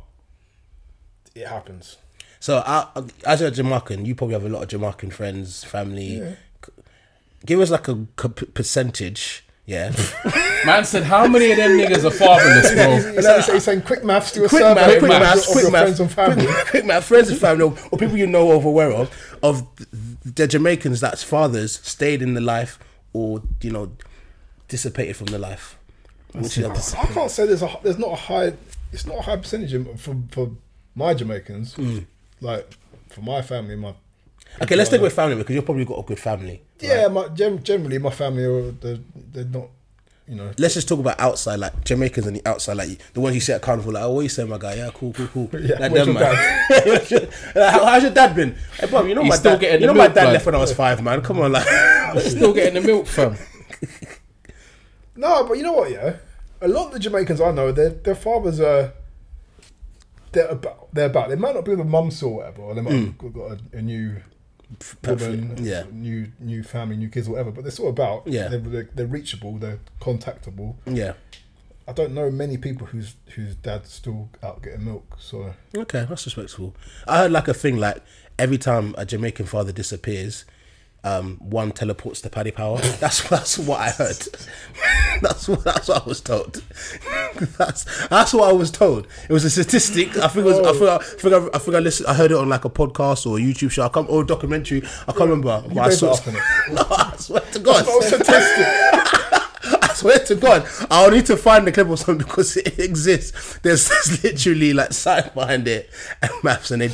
it happens. So, as a Jamaican, you probably have a lot of Jamaican friends, family. Yeah. Give us like a percentage, yeah. Man said, how many of them niggas are fatherless, bro? He's saying quick maths, do a Quick survey maths, of your friends and family. quick maths, friends and family, or people you know or aware of the Jamaicans that's fathers stayed in the life or dissipated from the life. Which is I can't say there's not a high. It's not a high percentage for my Jamaicans. Like for my family, okay. Let's take away family because you've probably got a good family. Yeah, generally my family they're not. Let's just talk about outside, like Jamaicans on the outside, like the ones you see at carnival, like, oh, what you saying, my guy? Yeah, cool. Yeah, like what's them, your man. Like, how's your dad been? Hey, bro, He's my still dad. getting the My milk, dad blood. left when I was 5, man. Come on, like. Still getting the milk, fam. No, but you know what? Yeah, a lot of the Jamaicans I know, their fathers are. They're about. They might not be the mums or whatever, or they might have got a new woman, Yeah. new family, new kids, or whatever. But they're sort of about. Yeah. They're reachable. They're contactable. Yeah. I don't know many people whose dad's still out getting milk. So Okay, that's respectful. I heard like a thing like every time a Jamaican father disappears, one teleports to Paddy Power. That's what I heard. that's what I was told. that's what I was told. It was a statistic. I think I listened. I heard it on like a podcast or a YouTube show. Or a documentary. I can't remember. But I made saw. that up, innit? No, I swear to God. That's not a statistic. I swear to God, I'll need to find the clip or something because it exists. There's literally like science behind it and maths, and they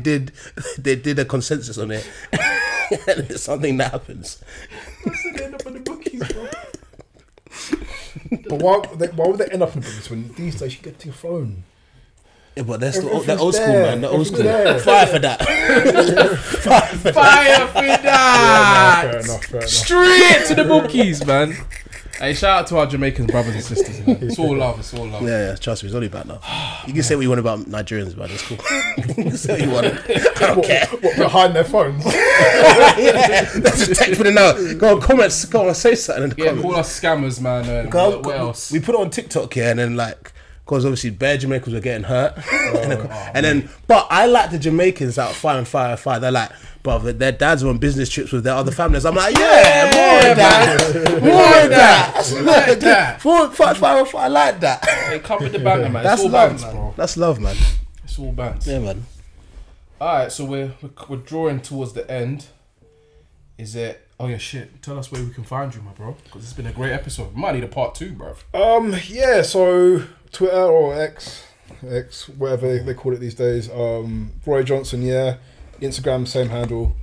did a consensus on it, and it's something that happens. But why would they end up in the books when these days you get to your phone? Yeah, but that's the Everything's old school, there. man. The old school. Everything's Fire for that. Fire for that! Fair enough. Straight to the bookies, man. Hey, shout out to our Jamaican brothers and sisters, man. It's all love, Yeah, trust me, it's only about now. You can say what you want about Nigerians, man. It's cool. You can say what you want. I don't care. What, behind their phones? Yeah, that's a tech for the now. Go on, comments. Go on, say something in the Yeah, comments. call us scammers, man. What else? We put it on TikTok here, and then like, because obviously bare Jamaicans were getting hurt, and then, but I like the Jamaicans that are fire. They're like, brother, their dads were on business trips with their other families. I'm like, yeah, more of that. I like that. Fire. I like that. Hey, come with the banter, man. That's It's all love, bands, man. bro. That's love, man. It's all bands. Yeah, man. Alright, so we're drawing towards the end. Is it? Oh yeah, shit. Tell us where we can find you, my bro. Because it's been a great episode. We might need a part 2, bro. Yeah. So Twitter or X, whatever they call it these days. Roy Johnson, yeah. Instagram, same handle.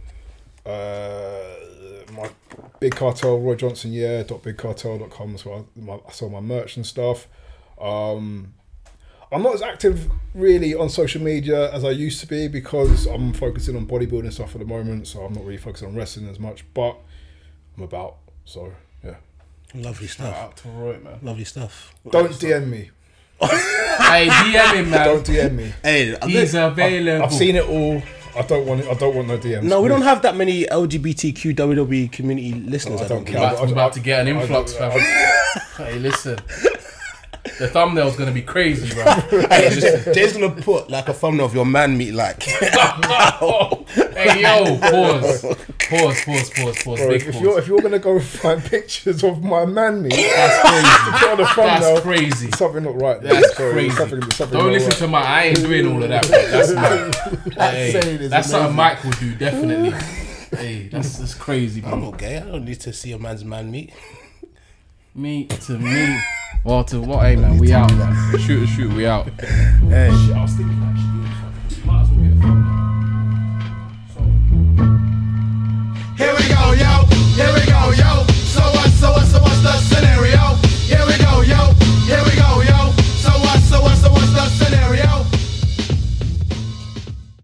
My Big Cartel, Roy Johnson, yeah. .bigcartel.com as well. I sell my merch and stuff. I'm not as active really on social media as I used to be because I'm focusing on bodybuilding stuff at the moment, so I'm not really focusing on wrestling as much, but I'm about, so yeah. Lovely Shout stuff. out to Roy, man. Lovely stuff. Don't DM me. Hey, DM him, man. Don't DM me. Hey, He's available. I've seen it all. I don't want no DMs. no, we don't have that many LGBTQ WWE community listeners. I don't care. care. We're about to get an influx, fam. Hey, listen. The thumbnail's gonna be crazy, bro. Hey, Jay's gonna put like a thumbnail of your man meat, like. Hey, yo, pause. Pause. Bro, Big if pause. you're gonna go find pictures of my man meat, That's crazy. put on the thumbnail, That's crazy. something not right. there. That's Sorry, crazy. something Don't not listen right. to Mike. I ain't doing all of that, bro. That's mad. Hey, saying is that's something amazing. Mike will do, definitely. Hey, that's crazy, I'm bro. not gay. I don't need to see a man's man meat. Me to me. Well, to what? Hey, man, we out, man. Shoot, we out. Hey. Shit, I was thinking.